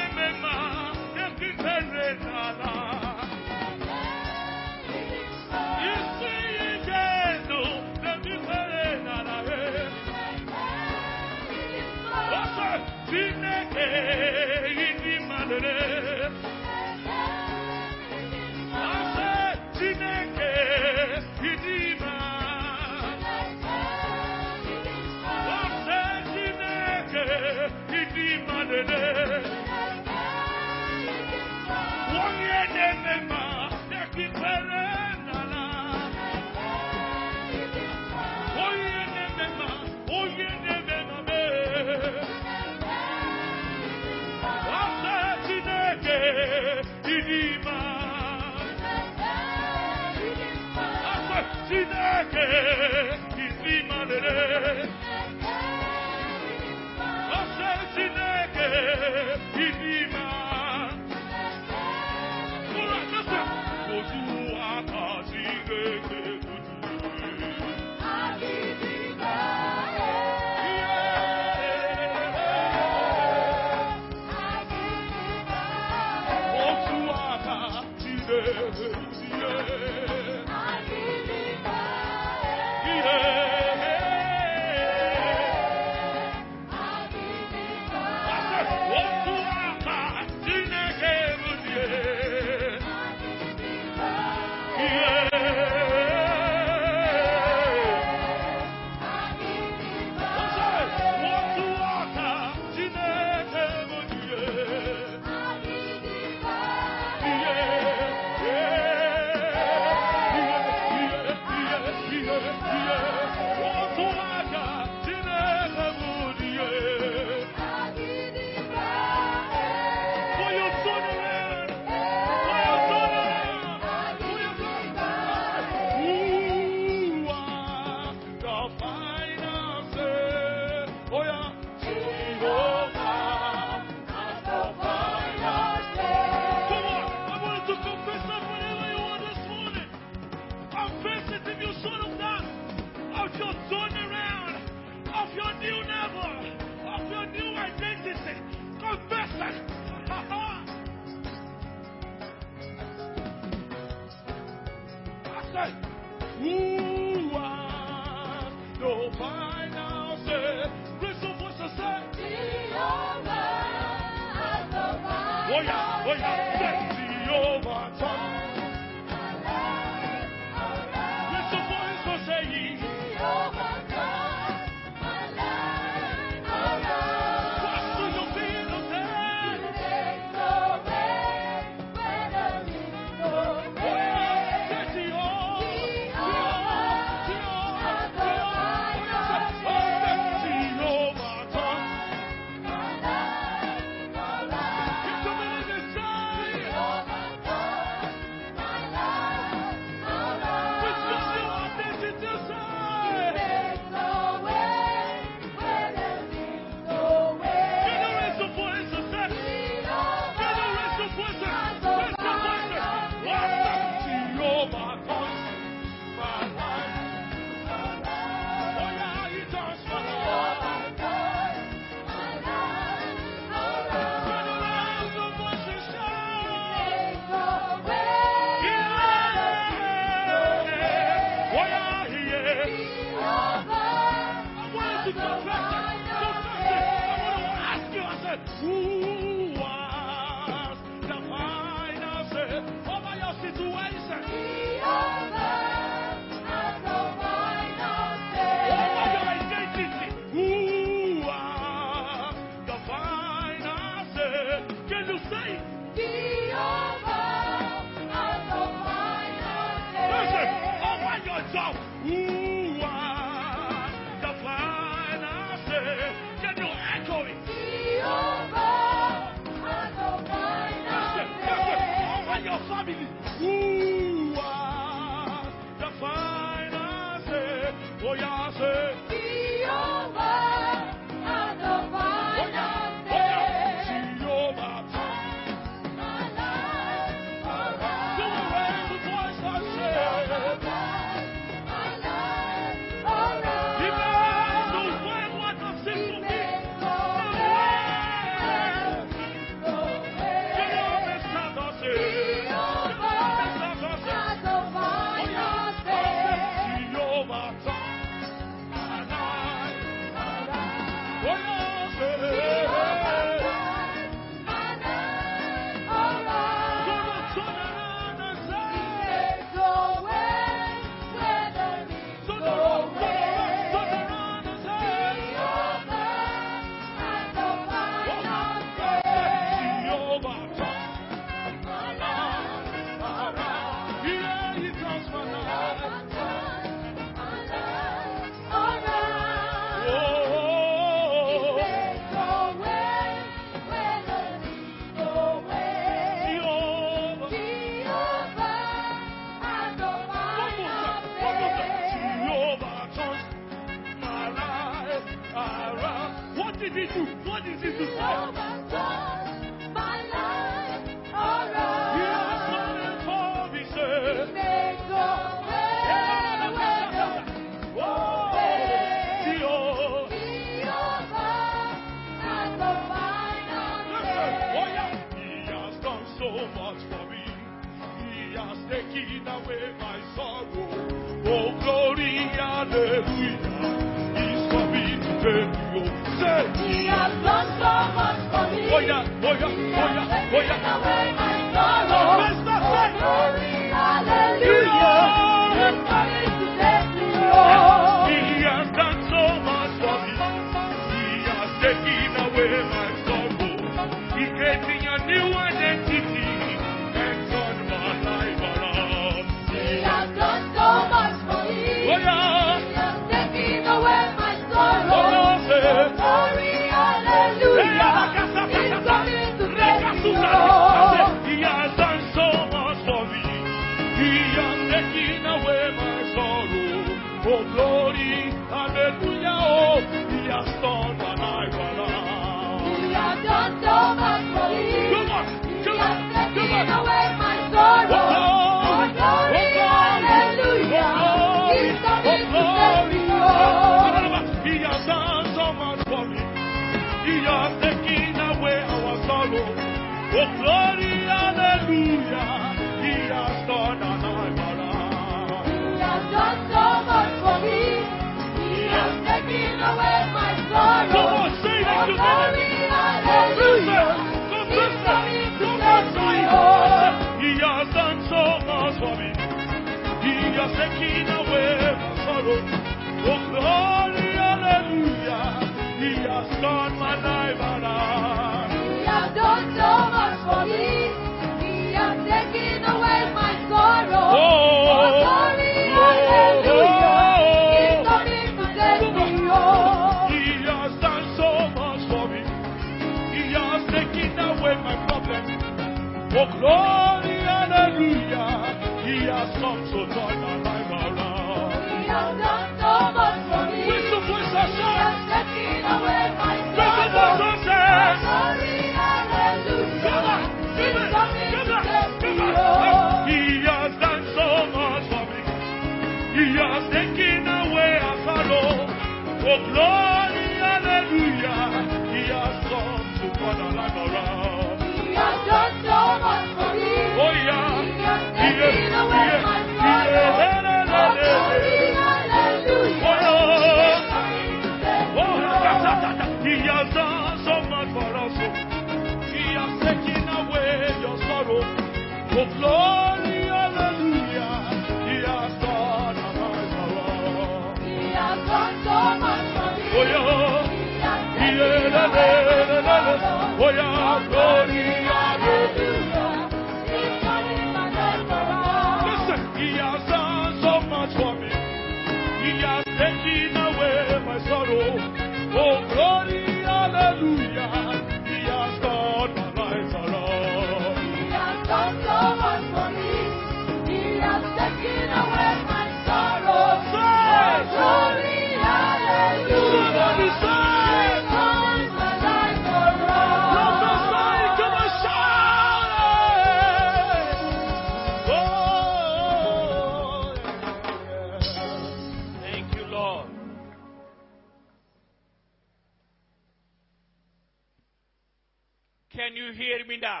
Can you hear me now?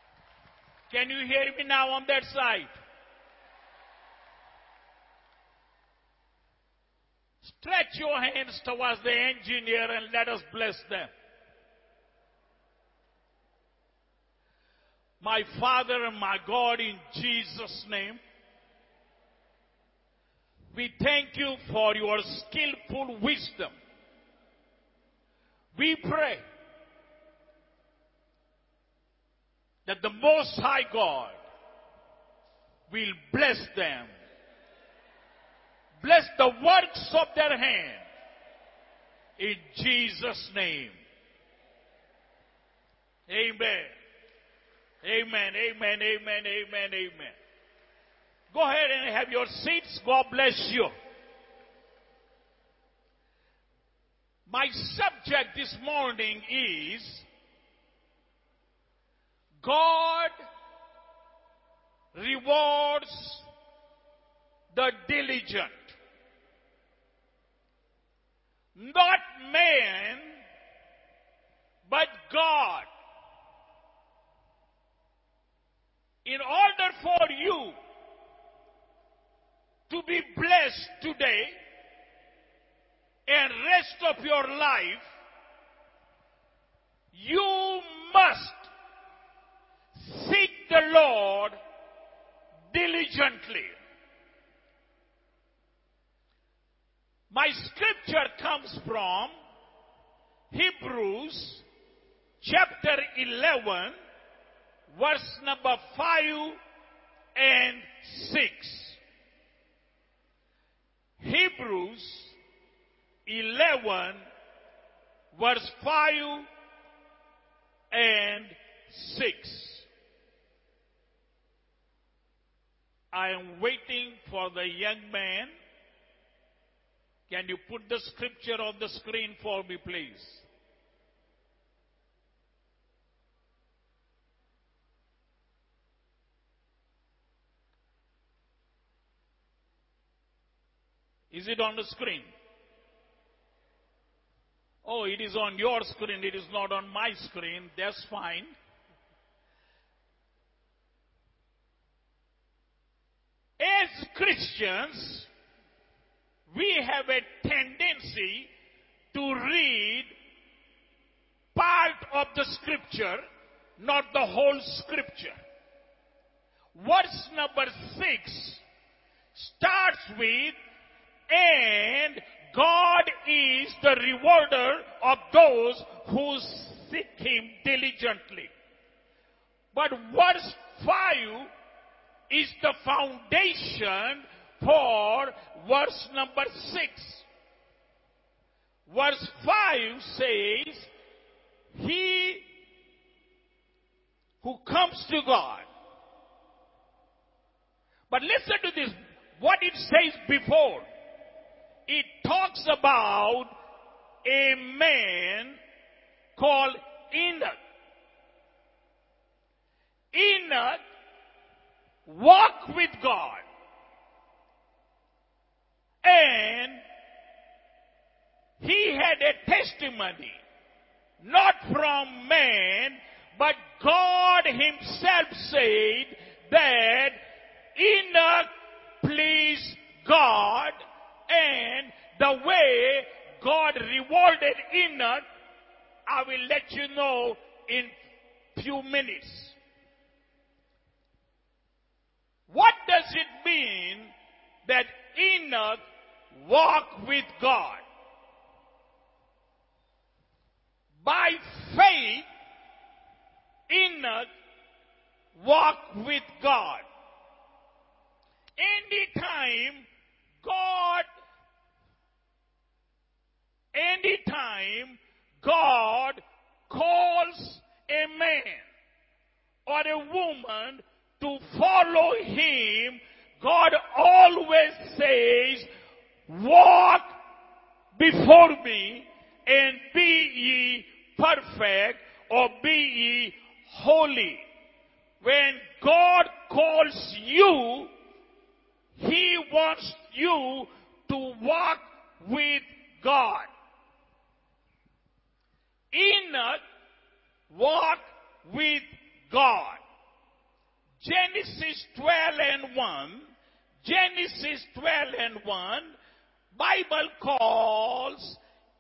Can you hear me now on that side? Stretch your hands towards the engineer and let us bless them. My Father and my God, in Jesus' name, we thank you for your skillful wisdom. We pray that the Most High God will bless them. Bless the works of their hand. In Jesus' name. Amen. Amen, amen, amen, amen, amen. Go ahead and have your seats. God bless you. My subject this morning is God rewards the diligent. Not man, but God. In order for you to be blessed today and rest of your life, you must seek the Lord diligently. My scripture comes from Hebrews chapter eleven, verse number five and six. Hebrews eleven, verse five and six. I am waiting for the young man. Can you put the scripture on the screen for me, please? Is it on the screen? Oh, it is on your screen. It is not on my screen. That's fine. As Christians, we have a tendency to read part of the scripture, not the whole scripture. Verse number six starts with, and God is the rewarder of those who seek Him diligently. But verse five is the foundation for verse number six. Verse five says, he who comes to God. But listen to this, what it says before. It talks about a man called Enoch. Enoch walked with God. And he had a testimony, not from man, but God Himself said that Enoch pleased God, and the way God rewarded Enoch, I will let you know in few minutes. What does it mean that Enoch walked with God? By faith, Enoch walked with God. Anytime God, anytime God calls a man or a woman to follow Him, God always says, walk before me and be ye perfect, or be ye holy. When God calls you, He wants you to walk with God. Enoch walked with God. Genesis twelve and one, Genesis twelve and one, Bible calls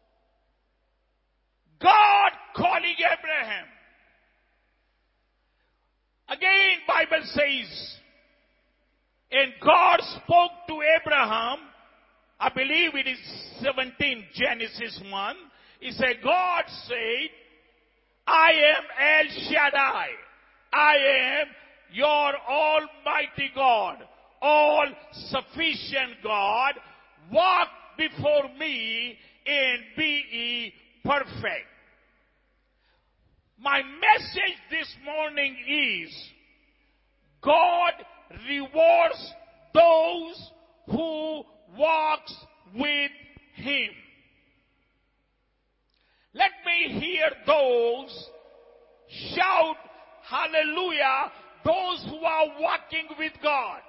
God calling Abraham. Again, Bible says, and God spoke to Abraham, I believe it is seventeen, Genesis one. He said, God said, I am El Shaddai. I am your almighty God, all sufficient God. Walk before me and be ye perfect. My message this morning is, God rewards those who walks with Him. Let me hear those shout hallelujah, those who are walking with God.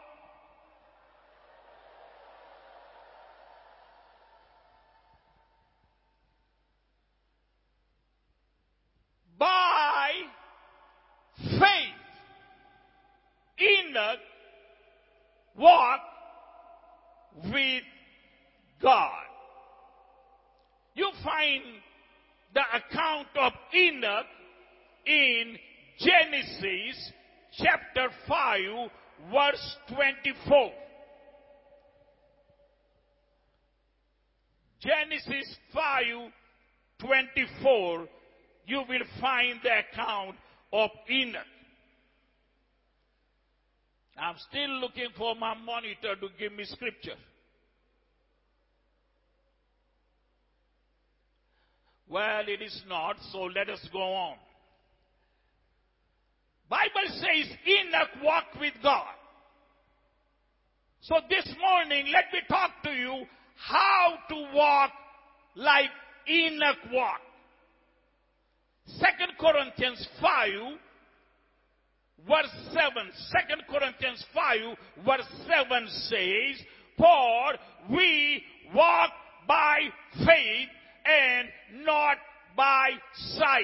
By faith, Enoch walked with God. You find the account of Enoch in Genesis chapter five, verse twenty-four. Genesis five, twenty-four, you will find the account of Enoch. I'm still looking for my monitor to give me scripture. Well, it is not, so let us go on. Bible says Enoch walked with God. So this morning, let me talk to you how to walk like Enoch walked. Second Corinthians five, verse seven. Second Corinthians five, verse seven says, for we walk by faith and not by sight.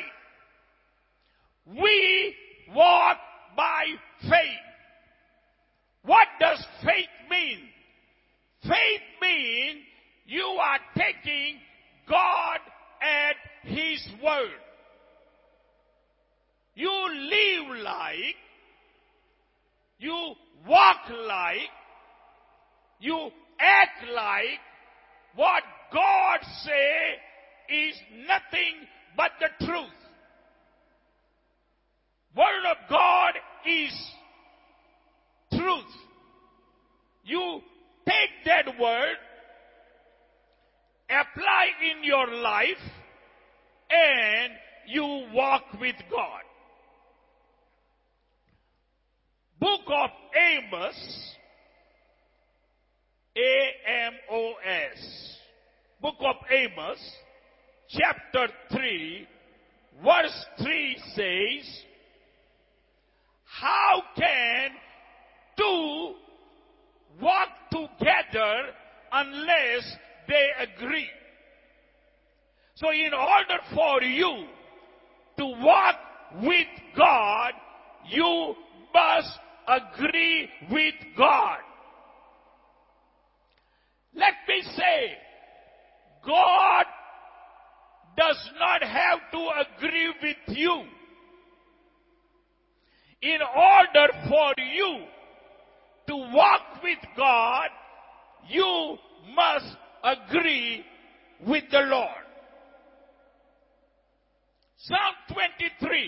We walk by faith. What does faith mean? Faith means you are taking God at His word. You live like, you walk like, you act like what God say is nothing but the truth. Word of God is truth. You take that word, apply in your life, and you walk with God. Book of Amos, A M O S. Book of Amos, chapter three, verse three says, how can two walk together unless they agree? So in order for you to walk with God, you must agree with God. Let me say, God does not have to agree with you. In order for you to walk with God, you must agree with the Lord. Psalm twenty-three.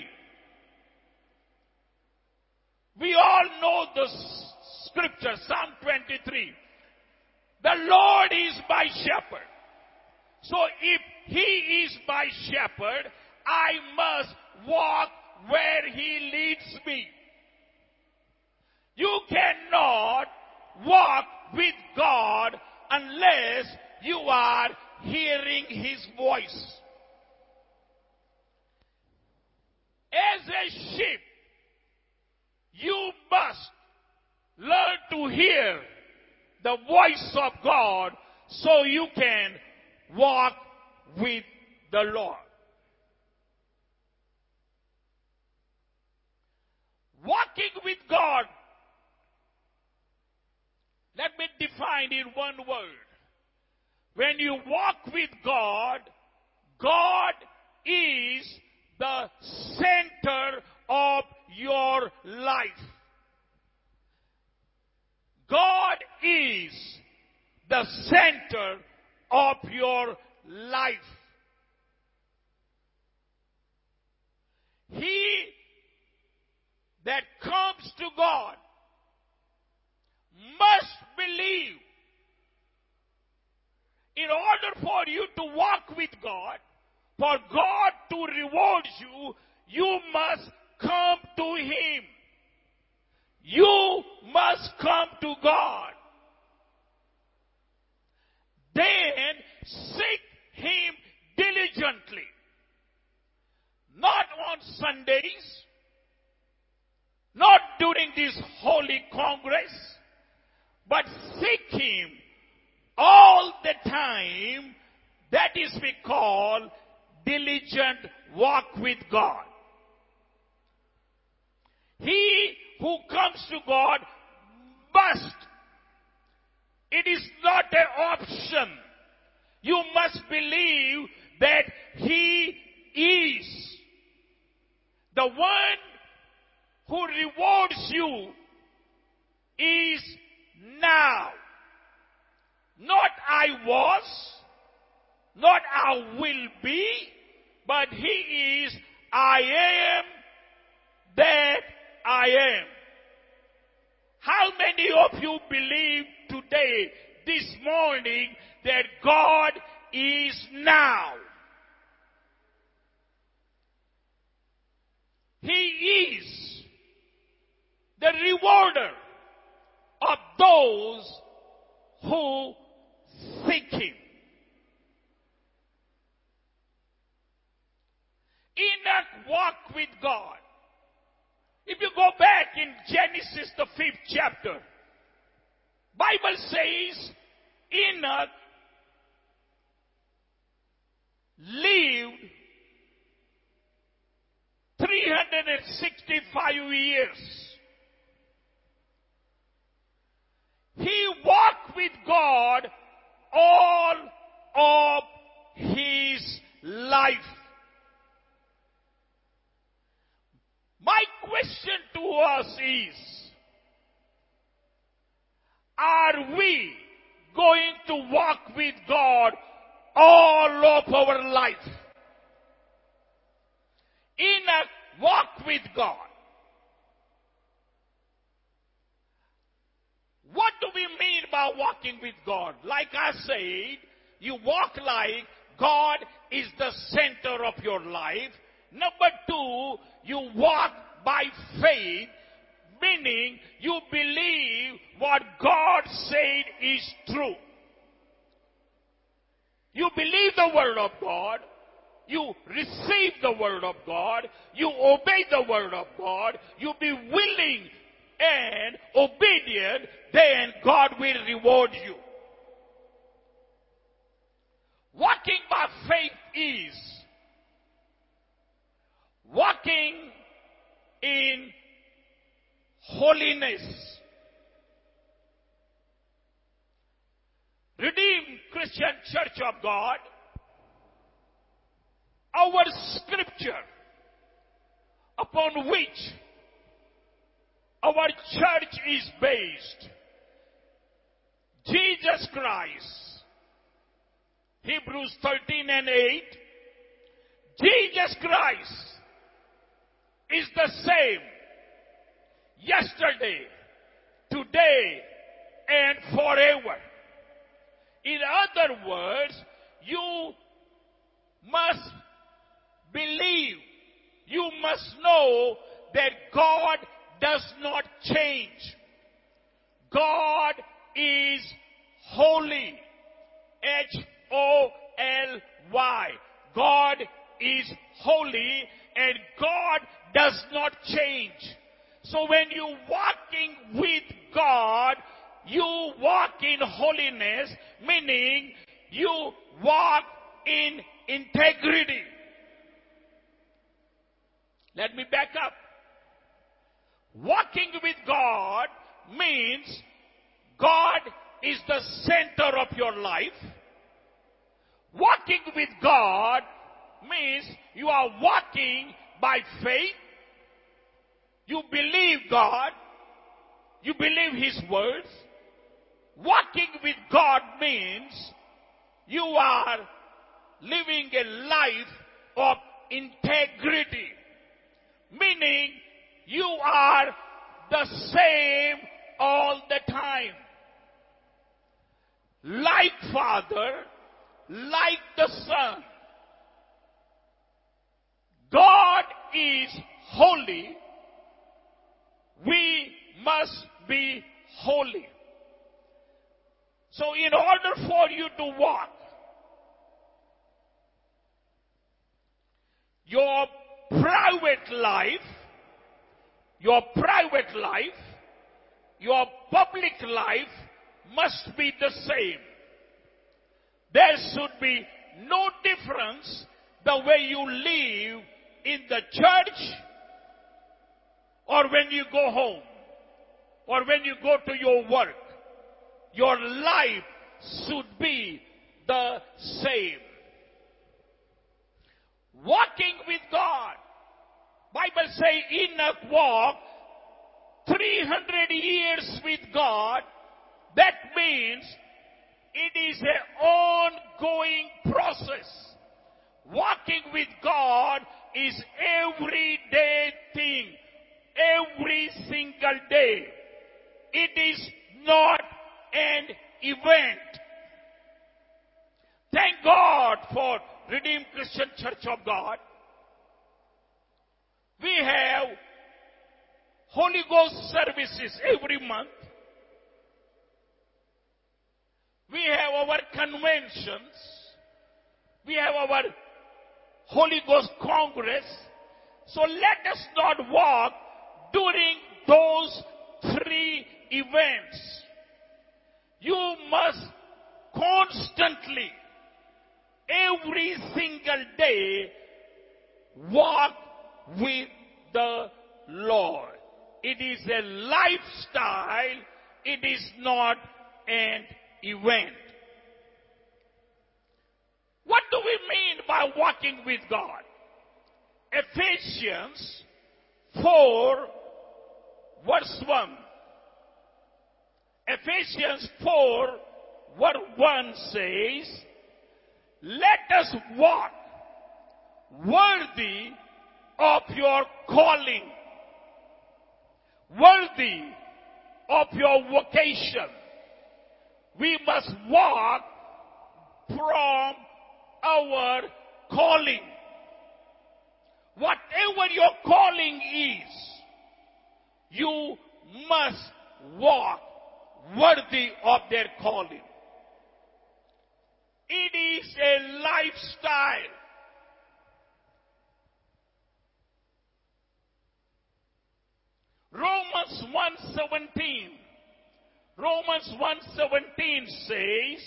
We all know the scripture, Psalm twenty-three. The Lord is my shepherd. So if He is my shepherd, I must walk where He leads me. You cannot walk with God unless you are hearing His voice. As a sheep, you must learn to hear the voice of God so you can walk with the Lord. Walking with God, let me define in one word. when you walk with God, God is the center of your life. God is the center of your life. He that comes to God must believe. In order for you to walk with God, for God to reward you, you must come to Him. You must come to God. Then seek Him diligently. Not on Sundays, not during this holy congress, but seek Him all the time. That is we call diligent walk with God. He who comes to God must. It is not an option. You must believe that He is. The one who rewards you is now. Not I was, not I will be, but He is I am that I am. How many of you believe today, this morning, that God is now? He is the rewarder of those who seek Him. Enoch walked with God. If you go back in Genesis, the fifth chapter, Bible says Enoch lived three hundred sixty-five years. He walked with God all of his life. My question to us is, are we going to walk with God all of our life? Enoch walked with God. What do we mean by walking with God? Like I said, you walk like God is the center of your life. Number two, you walk by faith, meaning you believe what God said is true. You believe the word of God. You receive the word of God. You obey the word of God. You be willing and obedient, then God will reward you. Walking by faith is walking in holiness. Redeemed Christian Church of God, our scripture upon which our church is based, Jesus Christ. Hebrews thirteen and eight. Jesus Christ is the same yesterday, today, and forever. In other words, you must believe, you must know that God does not change. God is holy. H O L Y. God is holy and God does not change. So when you walking with God, you walk in holiness, meaning you walk in integrity. Let me back up. Walking with God means God is the center of your life. Walking with God means you are walking by faith. You believe God. You believe His words. Walking with God means you are living a life of integrity. Meaning you are the same all the time. Like Father, like the Son. God is holy. We must be holy. So in order for you to walk, your private life, your private life, your public life must be the same. There should be no difference the way you live in the church or when you go home or when you go to your work. Your life should be the same. Walking with God. Bible says Enoch walked three hundred years with God. That means it is an ongoing process. Walking with God is everyday thing. Every single day. It is not an event. Thank God for Redeemed Christian Church of God. We have Holy Ghost services every month. We have our conventions. We have our Holy Ghost Congress. So let us not walk during those three events. You must constantly, every single day, walk with the Lord. It is a lifestyle. It is not an event. What do we mean by walking with God? Ephesians four, verse one. Ephesians four, verse one says, let us walk worthy of your calling, worthy of your vocation. We must walk from our calling. Whatever your calling is, you must walk worthy of their calling. It is a lifestyle. Romans one seventeen. Romans one seventeen says,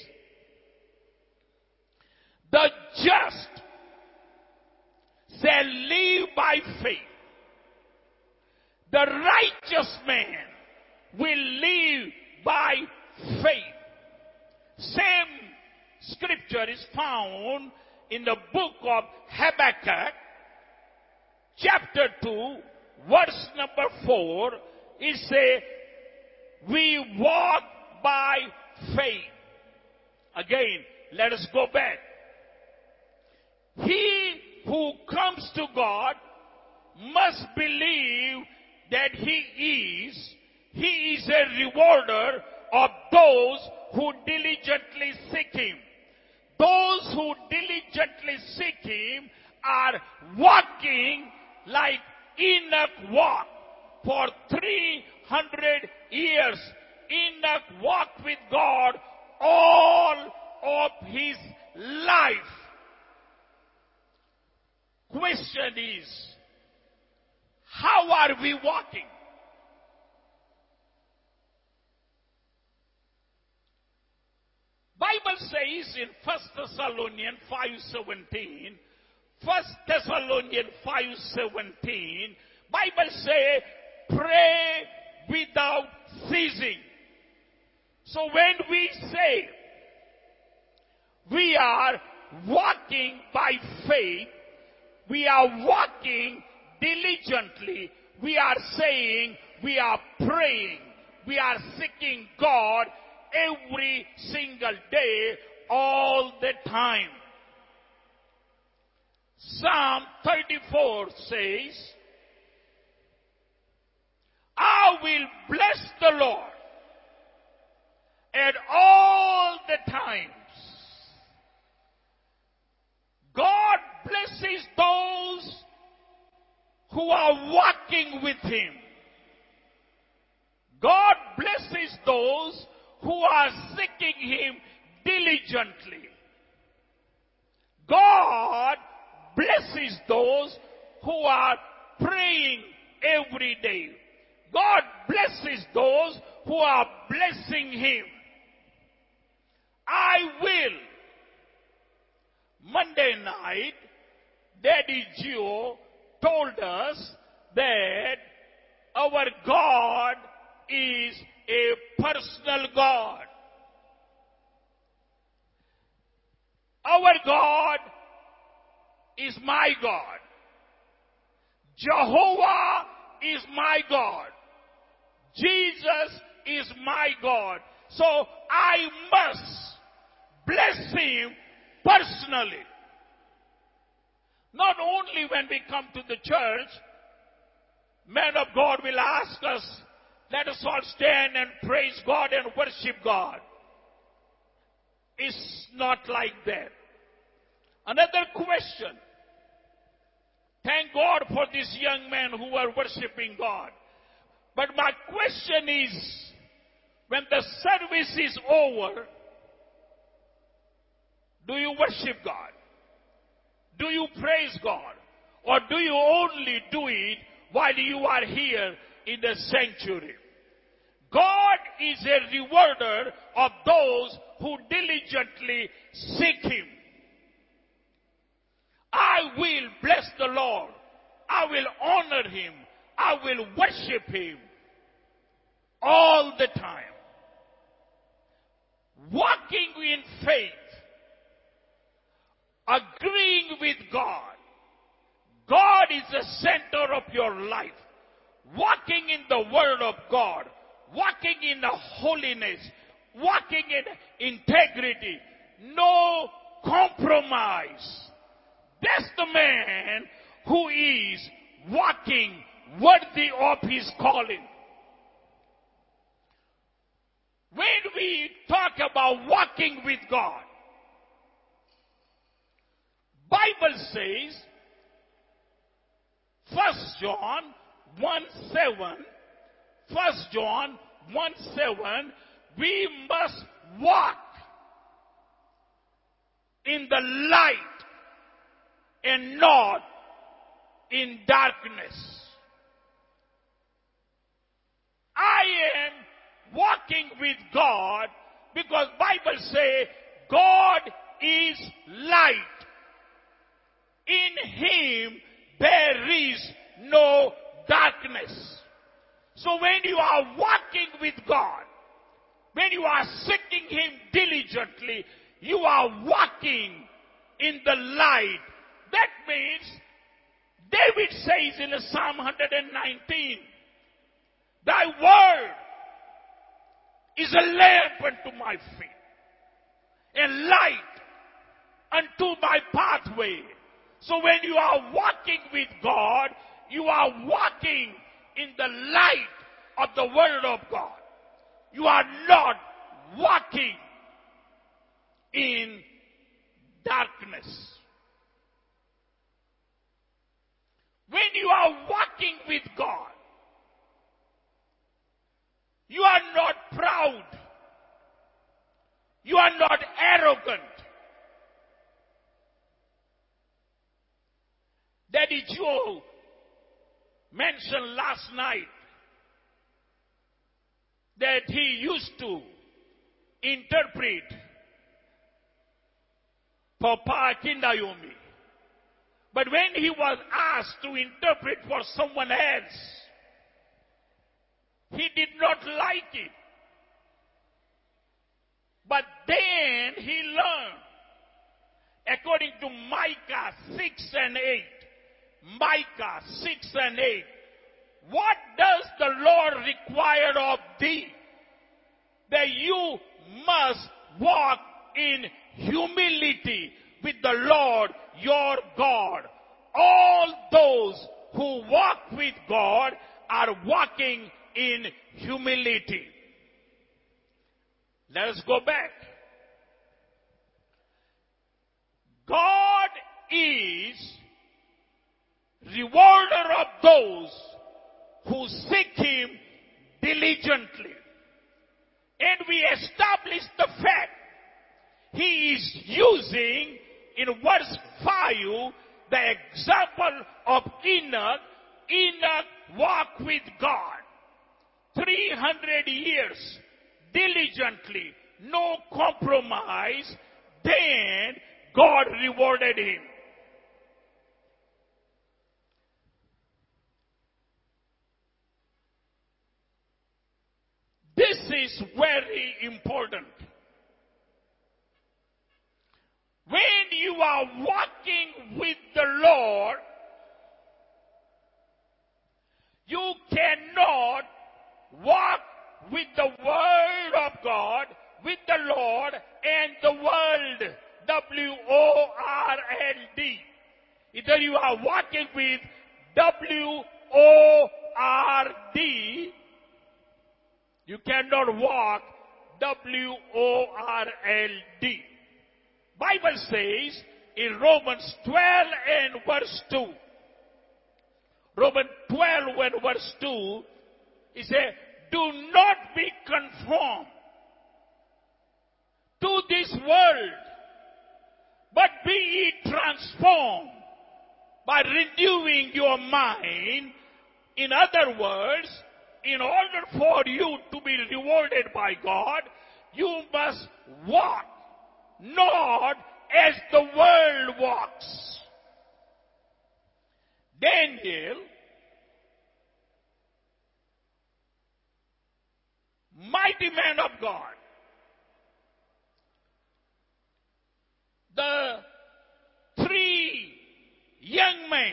the just shall live by faith. The righteous man will live by faith. Same scripture is found in the book of Habakkuk, chapter two, verse number four. It says, we walk by faith. Again, let us go back. He who comes to God must believe that He is. He is a rewarder of those who diligently seek Him. Those who diligently seek Him are walking like Enoch walked for three hundred years. Enoch walked with God all of his life. Question is, how are we walking? Bible says in First Thessalonians five seventeen, First Thessalonians five seventeen, Bible says, pray without ceasing. So when we say we are walking by faith. We are walking diligently. We are saying, we are praying. We are seeking God every single day, all the time. Psalm thirty-four says, I will bless the Lord at all the times. God blesses those who are walking with Him. God blesses those who are seeking Him diligently. God blesses those who are praying every day. God blesses those who are blessing Him. I will. Monday night, Daddy Gio told us that our God is a personal God. Our God is my God. Jehovah is my God. Jesus is my God. So I must bless Him personally. Not only when we come to the church, men of God will ask us, let us all stand and praise God and worship God. It's not like that. Another question. Thank God for these young men who are worshiping God. But my question is, when the service is over, do you worship God? Do you praise God? Or do you only do it while you are here in the sanctuary? God is a rewarder of those who diligently seek Him. I will bless the Lord. I will honor Him. I will worship Him all the time. Walking in faith, agreeing with God. God is the center of your life. Walking in the Word of God. Walking in holiness. Walking in integrity. No compromise. That's the man who is walking worthy of his calling. When we talk about walking with God, Bible says, First John one seven, First John one seven, we must walk in the light and not in darkness. I am walking with God because Bible says God is light. In Him there is no darkness. So when you are walking with God, when you are seeking Him diligently, you are walking in the light. That means, David says in Psalm one nineteen, Thy word is a lamp unto my feet, and light unto my pathway. So when you are walking with God, you are walking in the light of the Word of God. You are not walking in darkness. When you are walking with God, you are not proud. You are not arrogant. Daddy Joe mentioned last night that he used to interpret for Pa Kindayomi. But when he was asked to interpret for someone else, he did not like it. But then he learned, according to Micah six and eight. Micah six and eight. What does the Lord require of thee? That you must walk in humility with the Lord your God. All those who walk with God are walking in humility. Let us go back. God is rewarder of those who seek Him diligently. And we establish the fact He is using in verse five the example of Enoch. Enoch walked with God three hundred years diligently, no compromise. Then God rewarded him. This is very important. When you are walking with the Lord, you cannot walk with the Word of God, with the Lord and the world. W O R L D. Either you are walking with W O R D, you cannot walk W O R L D. Bible says in Romans twelve and verse two. Romans twelve and verse two, it says, do not be conformed to this world, but be ye transformed by renewing your mind. In other words, in order for you to be rewarded by God, you must walk not as the world walks. Daniel, mighty man of God, the three young men,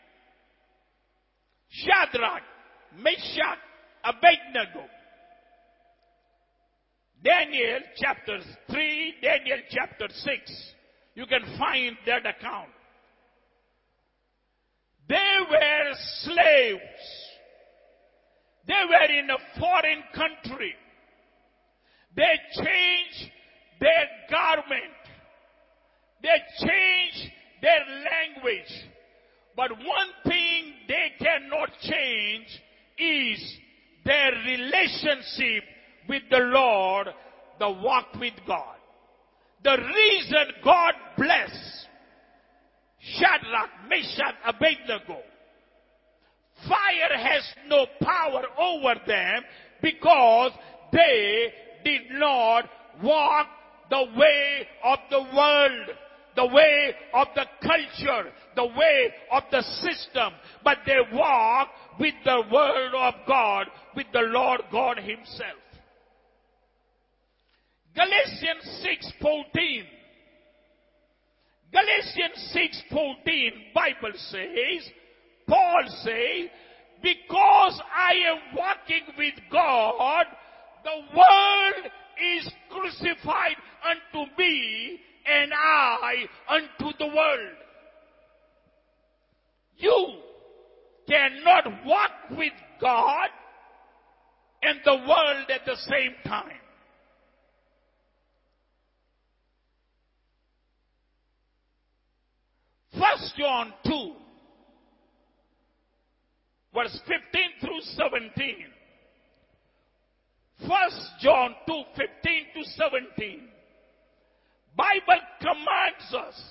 Shadrach, Meshach, Abednego. Daniel chapter three, Daniel chapter six. You can find that account. They were slaves. They were in a foreign country. They changed their garment. They changed their language. But one thing they cannot change is their relationship with the Lord, the walk with God. The reason God blessed Shadrach, Meshach, Abednego, fire has no power over them because they did not walk the way of the world, the way of the culture, the way of the system, but they walk with the Word of God, with the Lord God Himself. Galatians six fourteen. Galatians six fourteen, Bible says, Paul says, because I am walking with God, the world is crucified unto me, and I unto the world. You cannot walk with God and the world at the same time. First John two, verse fifteen through seventeen. First John two, fifteen to seventeen. Bible commands us.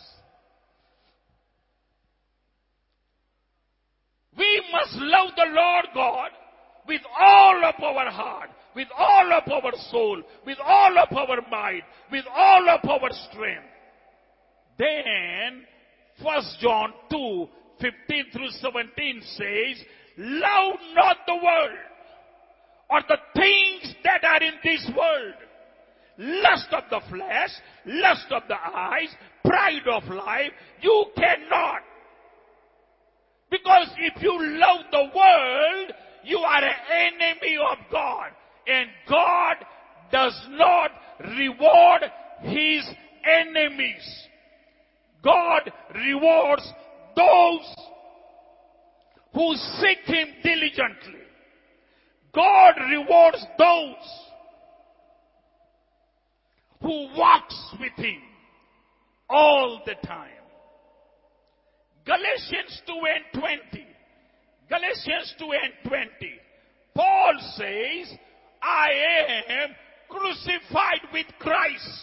We must love the Lord God with all of our heart, with all of our soul, with all of our mind, with all of our strength. Then, First John two, fifteen through seventeen says, love not the world or the things that are in this world. lust of the flesh, lust of the eyes, pride of life. You cannot. Because if you love the world, you are an enemy of God. And God does not reward his enemies. God rewards those who seek him diligently. God rewards those who walks with him all the time. Galatians two and twenty. Galatians two and twenty. Paul says, I am crucified with Christ.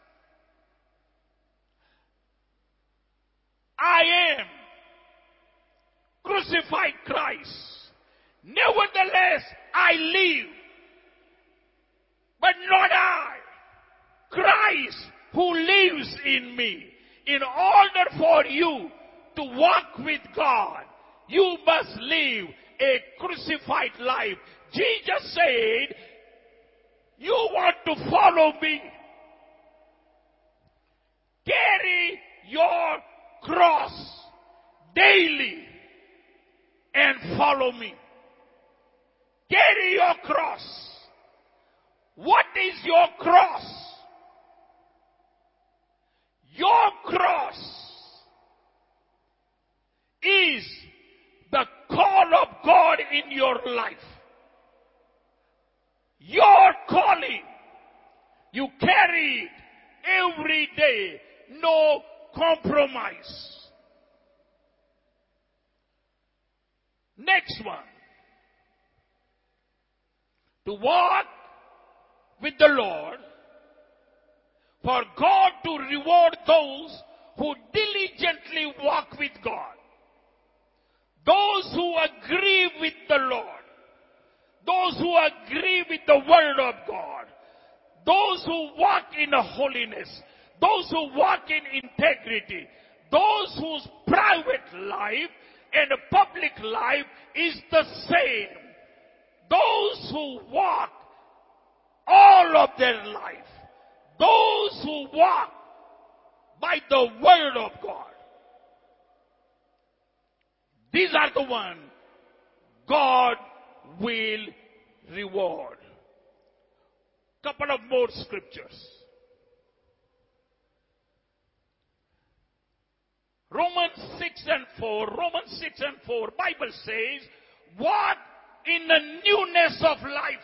I am crucified Christ. Nevertheless, I live. But not I. Christ who lives in me. In order for you to walk with God, you must live a crucified life. Jesus said, you want to follow me? Carry your cross daily and follow me. Carry your cross. What is your cross? Your cross is the call of God in your life. Your calling. You carry it every day. No compromise. Next one. To walk with the Lord, for God to reward those who diligently walk with God. Those who agree with the Lord. Those who agree with the Word of God. Those who walk in holiness. Those who walk in integrity. Those whose private life and public life is the same. Those who walk all of their life. Those who walk by the Word of God. These are the ones God will reward. Couple of more scriptures. Romans six and four. Romans six and four. Bible says, walk in the newness of life.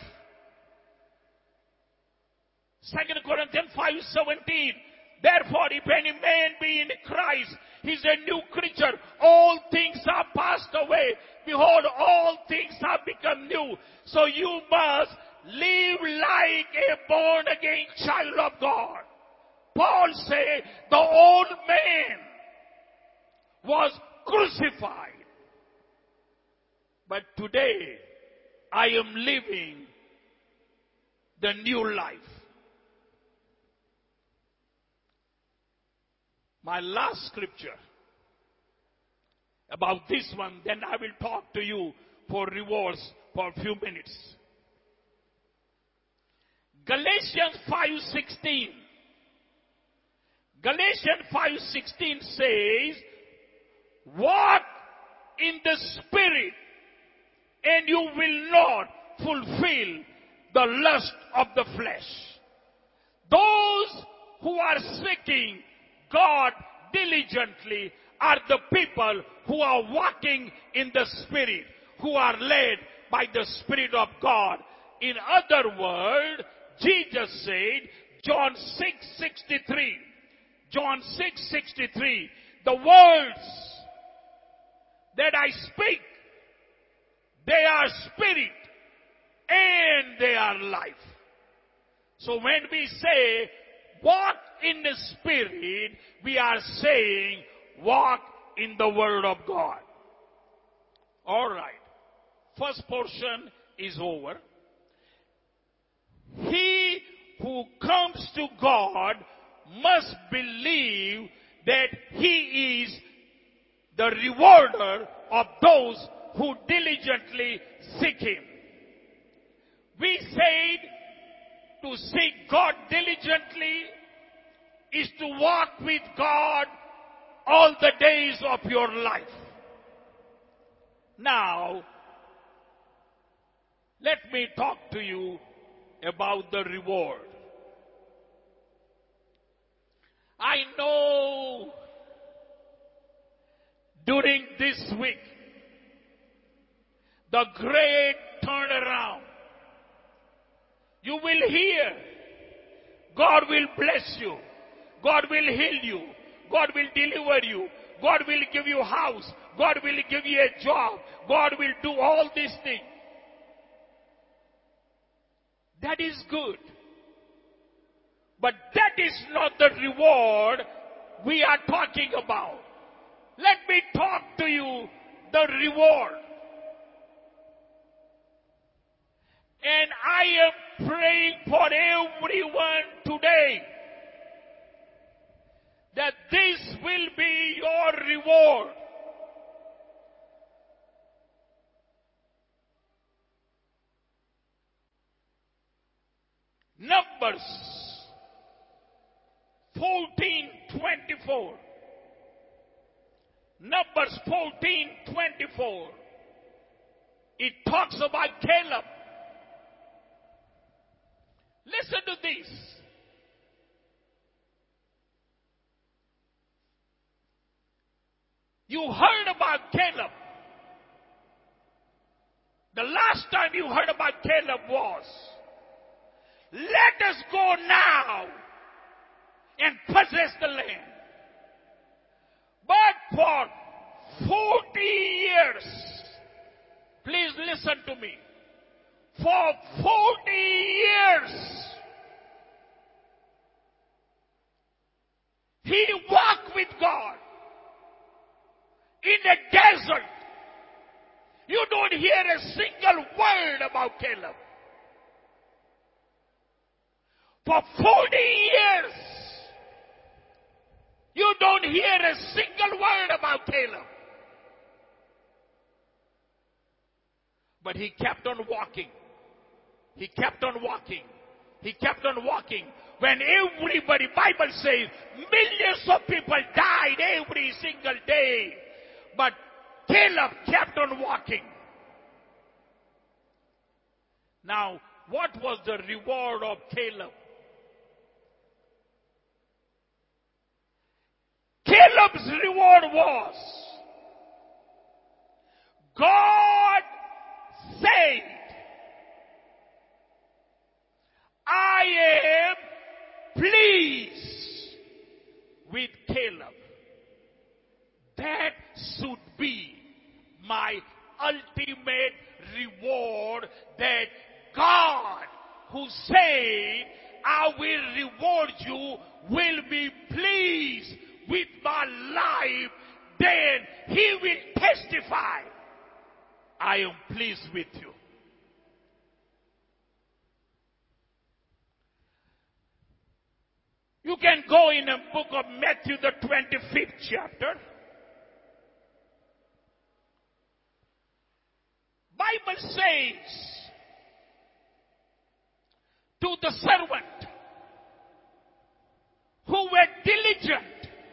Second Corinthians five seventeen. Therefore, if any man be in Christ, he is a new creature. All things are passed away. Behold, all things have become new. So you must live like a born-again child of God. Paul said, the old man was crucified. But today, I am living the new life. My last scripture about this one, then I will talk to you for rewards for a few minutes. Galatians five sixteen. Galatians five sixteen says, walk in the Spirit, and you will not fulfill the lust of the flesh. Those who are seeking God diligently are the people who are walking in the Spirit, who are led by the Spirit of God. In other words, Jesus said, John six sixty-three, John six sixty-three, the words that I speak, they are spirit and they are life. So when we say walk in the Spirit, we are saying walk in the Word of God. All right. First portion is over. He who comes to God must believe that He is the rewarder of those who diligently seek Him. We said to seek God diligently is to walk with God all the days of your life. Now, let me talk to you about the reward. I know during this week, the great turnaround, you will hear, God will bless you, God will heal you, God will deliver you, God will give you a house, God will give you a job, God will do all these things. That is good. But that is not the reward we are talking about. Let me talk to you the reward. And I am praying for everyone today that this will be your reward. Numbers fourteen twenty-four. Numbers fourteen twenty-four. It talks about Caleb. Listen to this. You heard about Caleb. The last time you heard about Caleb was, let us go now and possess the land. But for forty years, please listen to me. For forty years, he walked with God in the desert. You don't hear a single word about Caleb. For forty years, you don't hear a single word about Caleb. But he kept on walking. He kept on walking. He kept on walking. When everybody, Bible says, millions of people died every single day. But Caleb kept on walking. Now, what was the reward of Caleb? Caleb's reward was, God said, I am pleased with Caleb. That should be my ultimate reward, that God, who said, I will reward you, will be pleased with my life. Then he will testify, I am pleased with you. You can go in the book of Matthew, the twenty-fifth chapter. Bible says to the servant who were diligent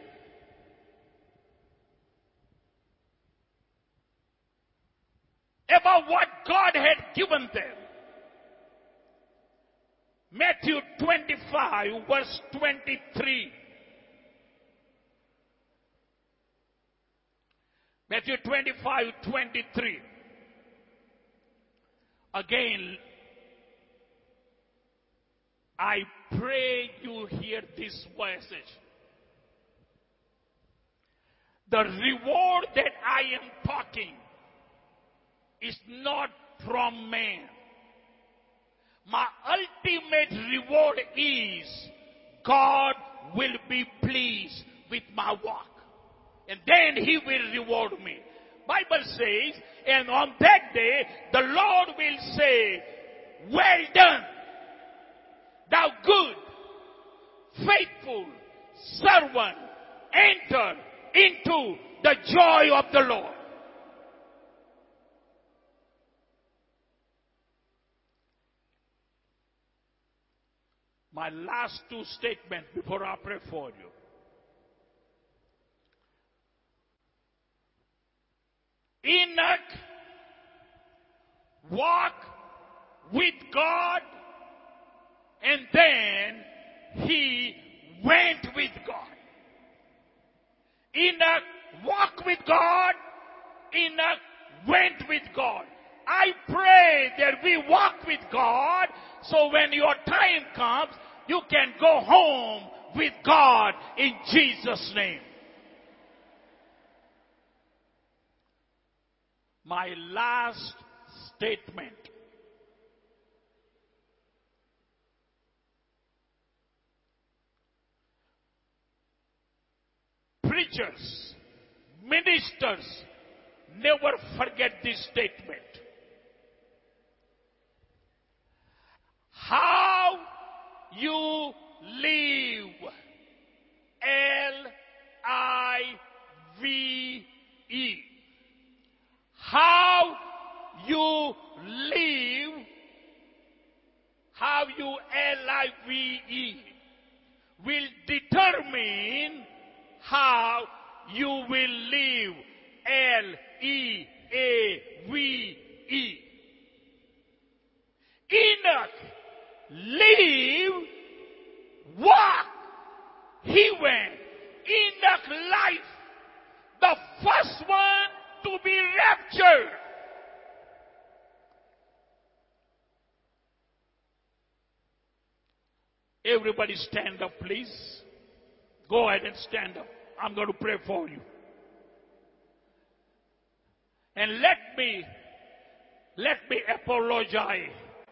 about what God had given them. Matthew twenty-five, verse twenty-three. Matthew twenty-five, twenty-three. Again, I pray you hear this message. The reward that I am talking is not from man. My ultimate reward is God will be pleased with my walk. And then he will reward me. Bible says, and on that day, the Lord will say, well done, thou good, faithful servant, enter into the joy of the Lord. My last two statements before I pray for you. Enoch walked with God, and then he went with God. Enoch walked with God. Enoch went with God. I pray that we walk with God, so when your time comes, you can go home with God in Jesus' name. My last statement. Preachers, ministers, never forget this statement. How you live, L I V E. How you live, how you L I V E, will determine how you will live, L E A V E. Enoch lived, walked, he went. Enoch life, the first one to be raptured. Everybody stand up, please. Go ahead and stand up. I'm going to pray for you. And let me, let me apologize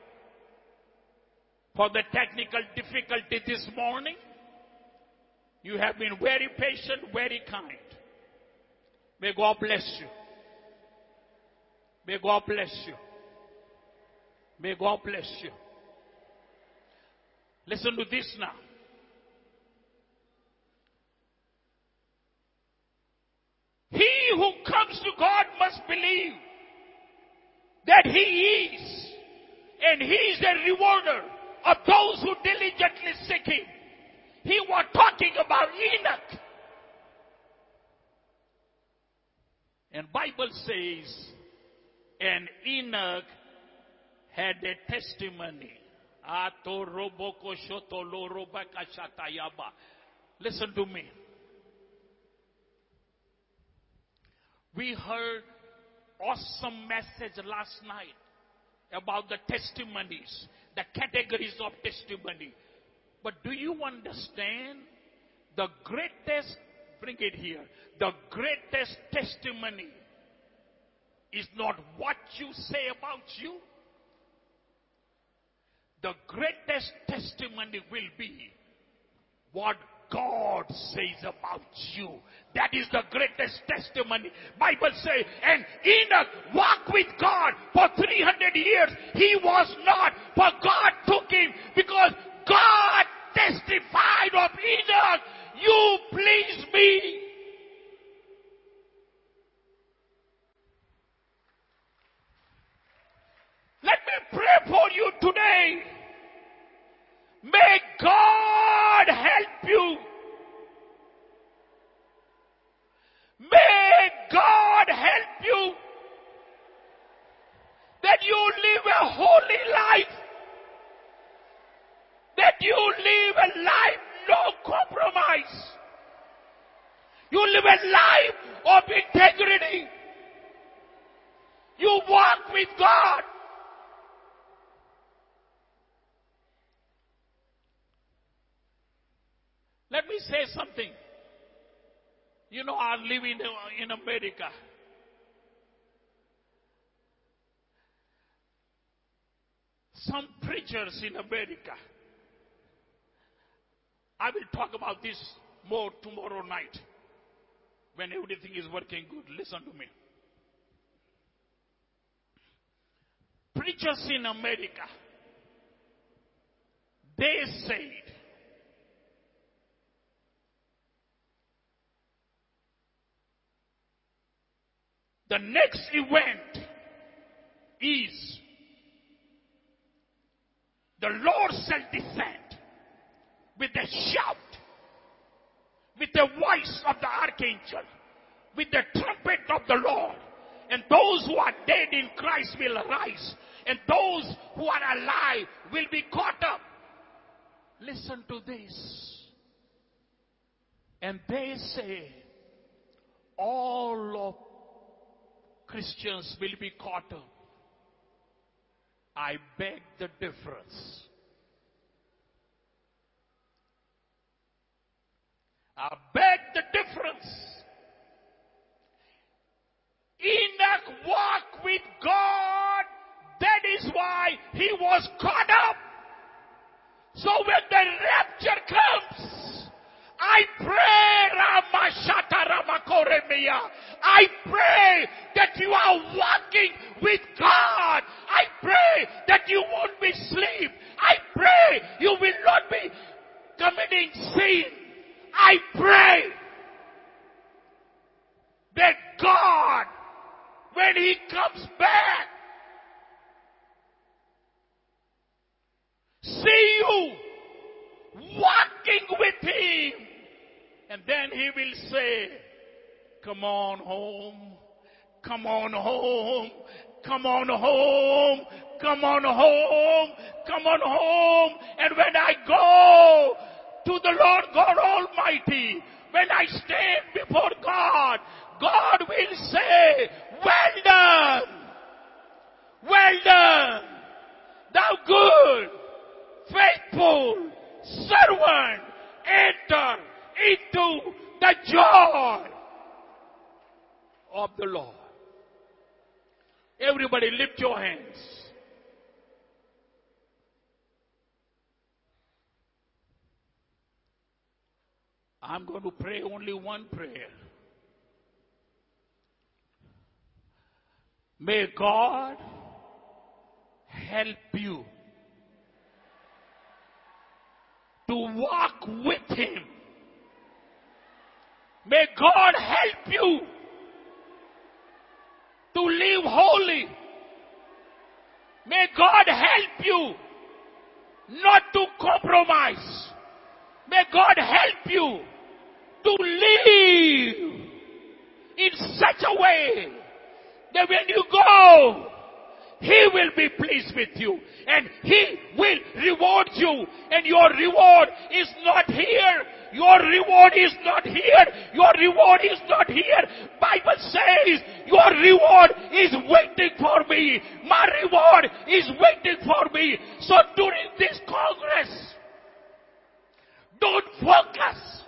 for the technical difficulty this morning. You have been very patient, very kind. May God bless you. May God bless you. May God bless you. Listen to this now. He who comes to God must believe that He is, and He is the rewarder of those who diligently seek Him. He was talking about Enoch. And Bible says, and Enoch had a testimony. Listen to me. We heard awesome message last night about the testimonies, the categories of testimony. But do you understand the greatest, bring it here, the greatest testimony is not what you say about you. The greatest testimony will be what God says about you. That is the greatest testimony. Bible says, and Enoch walked with God for three hundred years. He was not, for God took him because God testified of Enoch. You please me. Let me pray for you today. May God help you. May God help you that you live a holy life, that you live a life no compromise. You live a life of integrity. You walk with God. Let me say something. You know, I live in, in America. Some preachers in America. I will talk about this more tomorrow night when everything is working good. Listen to me. Preachers in America, they said, the next event is the Lord shall descend with a shout, with the voice of the archangel, with the trumpet of the Lord. And those who are dead in Christ will arise, and those who are alive will be caught up. Listen to this. And they say all of Christians will be caught up. I beg the difference. I beg the difference. Enoch walked with God. That is why he was caught up. So when the rapture comes, I pray, Ramashata Ramakoremia, I pray that you are walking with God. I pray that you won't be asleep. I pray you will not be committing sin. I pray that God, when he comes back, see you walking with him. And then he will say, come on home, come on home, come on home, come on home, come on home. And when I go to the Lord God Almighty, when I stand before God, God will say, well done, well done, thou good, faithful servant, enter into the joy of the Lord. Everybody lift your hands. I'm going to pray only one prayer. May God help you to walk with him. May God help you to live holy. May God help you not to compromise. May God help you to live in such a way that when you go, he will be pleased with you, and he will reward you. And your reward is not here. Your reward is not here. Your reward is not here. Bible says your reward is waiting for me. My reward is waiting for me. So during this Congress, don't focus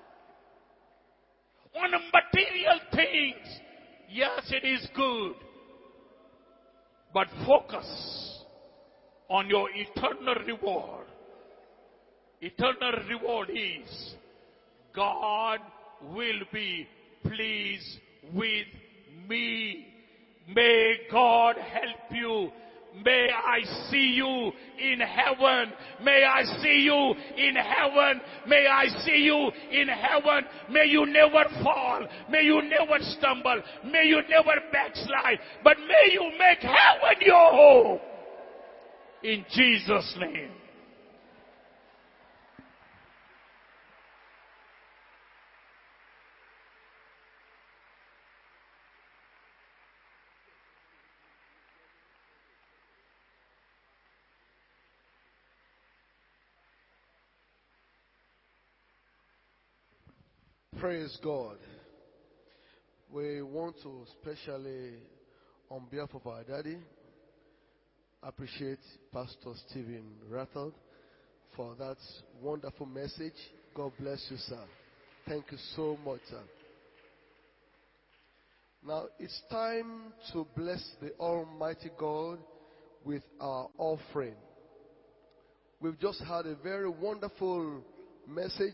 on material things. Yes, it is good. But focus on your eternal reward. Eternal reward is God will be pleased with me. May God help you. May I see you in heaven. May I see you in heaven. May I see you in heaven. May you never fall. May you never stumble. May you never backslide. But may you make heaven your home. In Jesus' name. Praise God. We want to especially, on behalf of our daddy, appreciate Pastor Stephen Rattle for that wonderful message. God bless you, sir. Thank you so much, sir. Now it's time to bless the Almighty God with our offering. We've just had a very wonderful message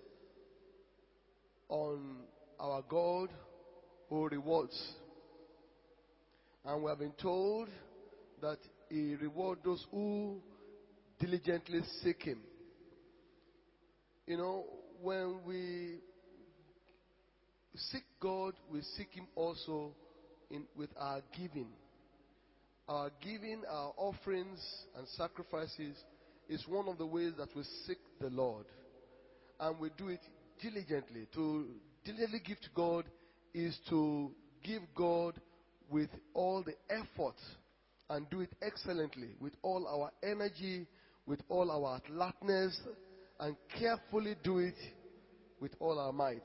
on our God who rewards. And we have been told that he rewards those who diligently seek him. You know, when we seek God, we seek him also in, with our giving. Our giving, our offerings and sacrifices is one of the ways that we seek the Lord. and we do it diligently. To diligently give to God is to give God with all the effort and do it excellently, with all our energy, with all our alertness, and carefully do it with all our might.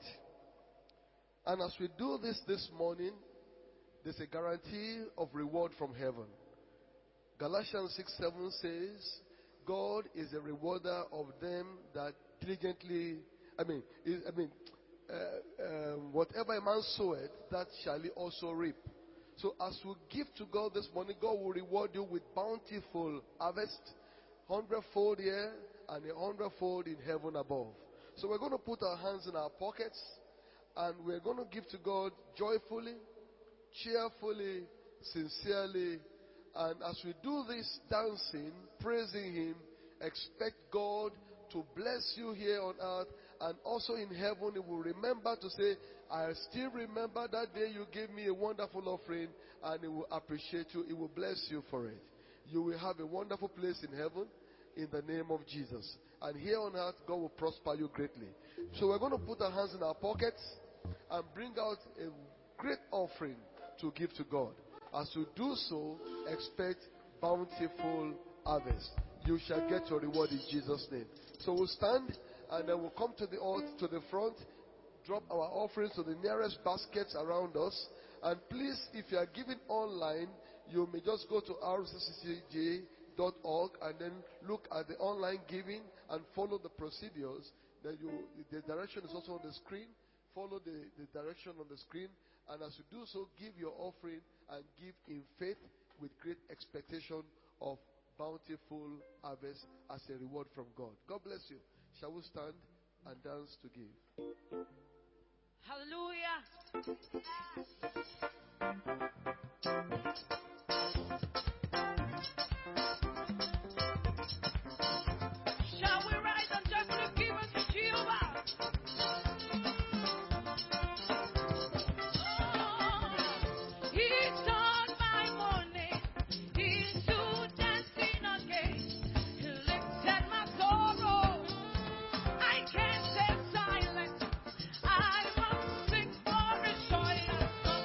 And as we do this this morning, there's a guarantee of reward from heaven. Galatians six seven says, God is a rewarder of them that diligently, I mean, is, I mean, uh, um, whatever a man soweth, that shall he also reap. So as we give to God this morning, God will reward you with bountiful harvest, hundredfold here and a hundredfold in heaven above. So we're going to put our hands in our pockets and we're going to give to God joyfully, cheerfully, sincerely. And as we do this dancing, praising Him, expect God to bless you here on earth, and also in heaven He will remember to say, I still remember that day you gave me a wonderful offering, and He will appreciate you. He will bless you for it. You will have a wonderful place in heaven in the name of Jesus. And here on earth, God will prosper you greatly. So we're going to put our hands in our pockets and bring out a great offering to give to God. As you do so, expect bountiful harvest. You shall get your reward in Jesus' name. So we'll stand and then we'll come to the altar, to the front, drop our offerings to the nearest baskets around us. And please, if you are giving online, you may just go to r c c c j dot org and then look at the online giving and follow the procedures. Then you, the direction is also on the screen. Follow the, the direction on the screen. And as you do so, give your offering and give in faith with great expectation of bountiful harvest as a reward from God. God bless you. Shall we stand and dance to give? Hallelujah. Shall we rise and just give us to Jehovah? Oh, He turned my morning into dancing again. He lifted my sorrow. I can't stay silent. I must sing for His joy.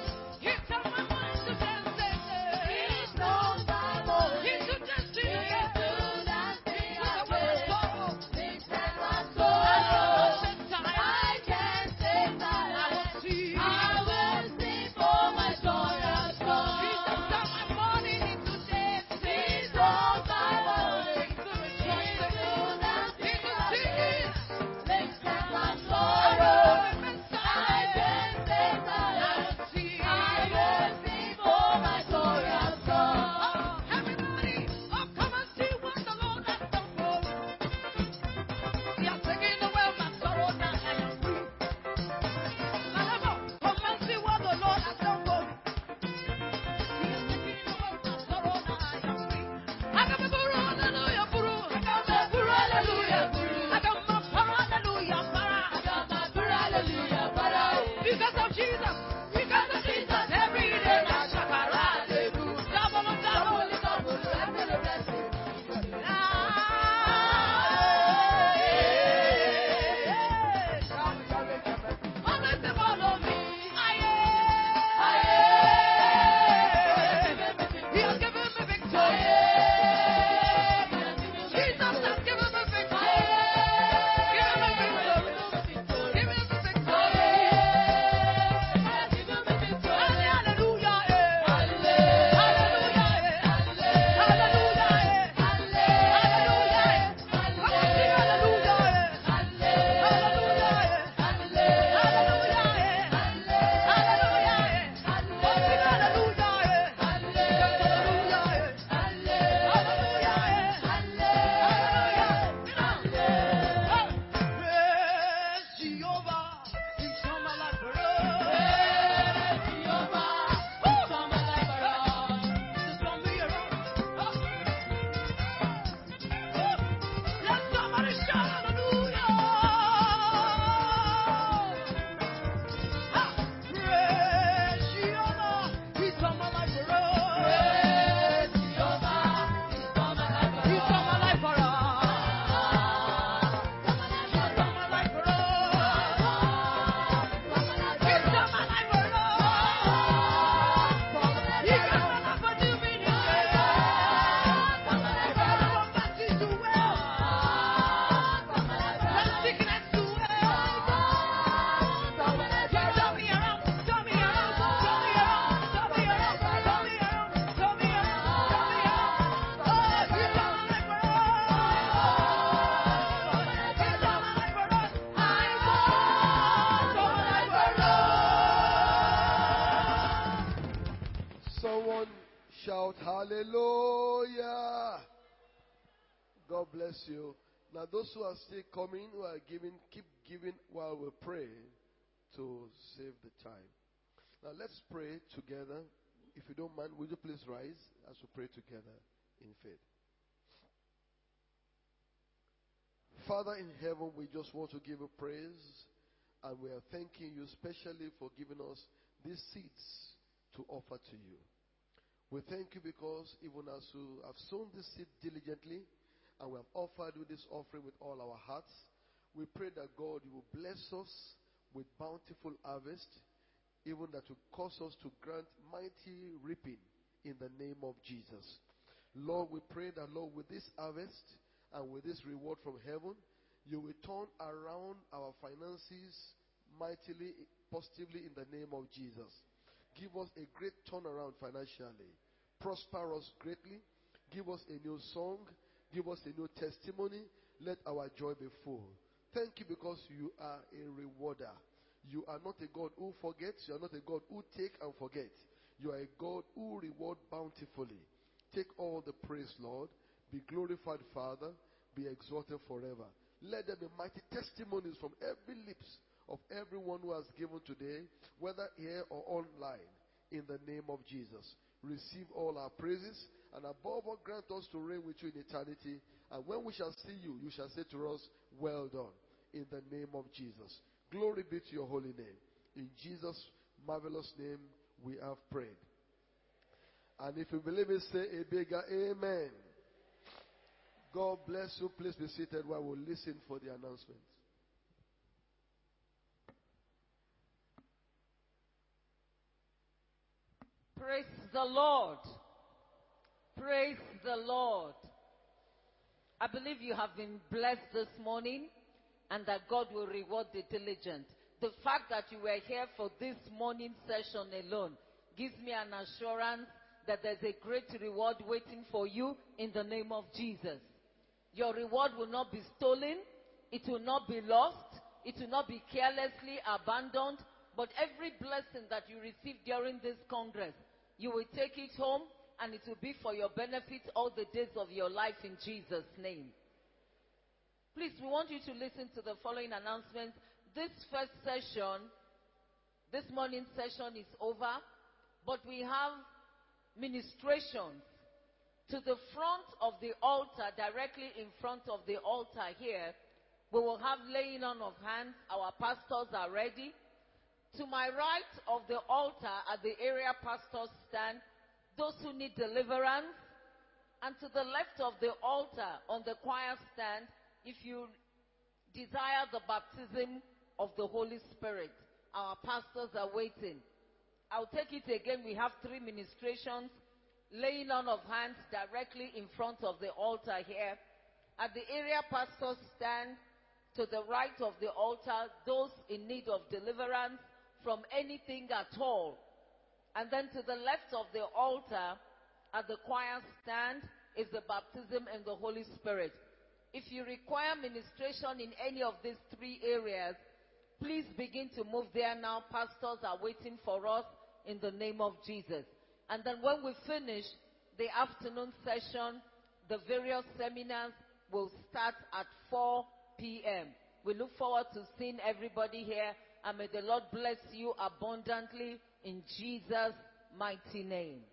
Hallelujah. God bless you. Now, those who are still coming, who are giving, keep giving while we pray to save the time. Now, let's pray together. If you don't mind, would you please rise as we pray together in faith? Father in heaven, we just want to give you praise, and we are thanking you specially for giving us these seeds to offer to you. We thank you because even as you have sown this seed diligently, and we have offered you this offering with all our hearts, we pray that God, you will bless us with bountiful harvest, even that will cause us to grant mighty reaping in the name of Jesus. Lord, we pray that, Lord, with this harvest and with this reward from heaven, you will turn around our finances mightily, positively in the name of Jesus. Give us a great turnaround financially. Prosper us greatly. Give us a new song. Give us a new testimony. Let our joy be full. Thank you because you are a rewarder. You are not a God who forgets. You are not a God who take and forget. You are a God who reward bountifully. Take all the praise, Lord. Be glorified, Father. Be exalted forever. Let there be mighty testimonies from every lips of everyone who has given today, whether here or online, in the name of Jesus. Receive all our praises, and above all, grant us to reign with you in eternity. And when we shall see you, you shall say to us, well done, in the name of Jesus. Glory be to your holy name. In Jesus' marvelous name, we have prayed. And if you believe it, say a bigger amen. God bless you. Please be seated while we listen for the announcements. Praise the Lord. Praise the Lord. I believe you have been blessed this morning and that God will reward the diligent. The fact that you were here for this morning session alone gives me an assurance that there's a great reward waiting for you in the name of Jesus. Your reward will not be stolen. It will not be lost. It will not be carelessly abandoned. But every blessing that you receive during this Congress, you will take it home and it will be for your benefit all the days of your life in Jesus' name. Please, we want you to listen to the following announcements. This first session, this morning session is over, but we have ministrations. To the front of the altar, directly in front of the altar here, we will have laying on of hands. Our pastors are ready. To my right of the altar at the area pastors stand, those who need deliverance. And to the left of the altar on the choir stand, if you desire the baptism of the Holy Spirit, our pastors are waiting. I'll take it again. We have three ministrations. Laying on of hands directly in front of the altar here. At the area pastors stand, to the right of the altar, those in need of deliverance from anything at all. And then to the left of the altar, at the choir stand, is the baptism in the Holy Spirit. If you require ministration in any of these three areas, please begin to move there now. Pastors are waiting for us in the name of Jesus. And then when we finish the afternoon session, the various seminars will start at four p m We look forward to seeing everybody here, and may the Lord bless you abundantly in Jesus' mighty name.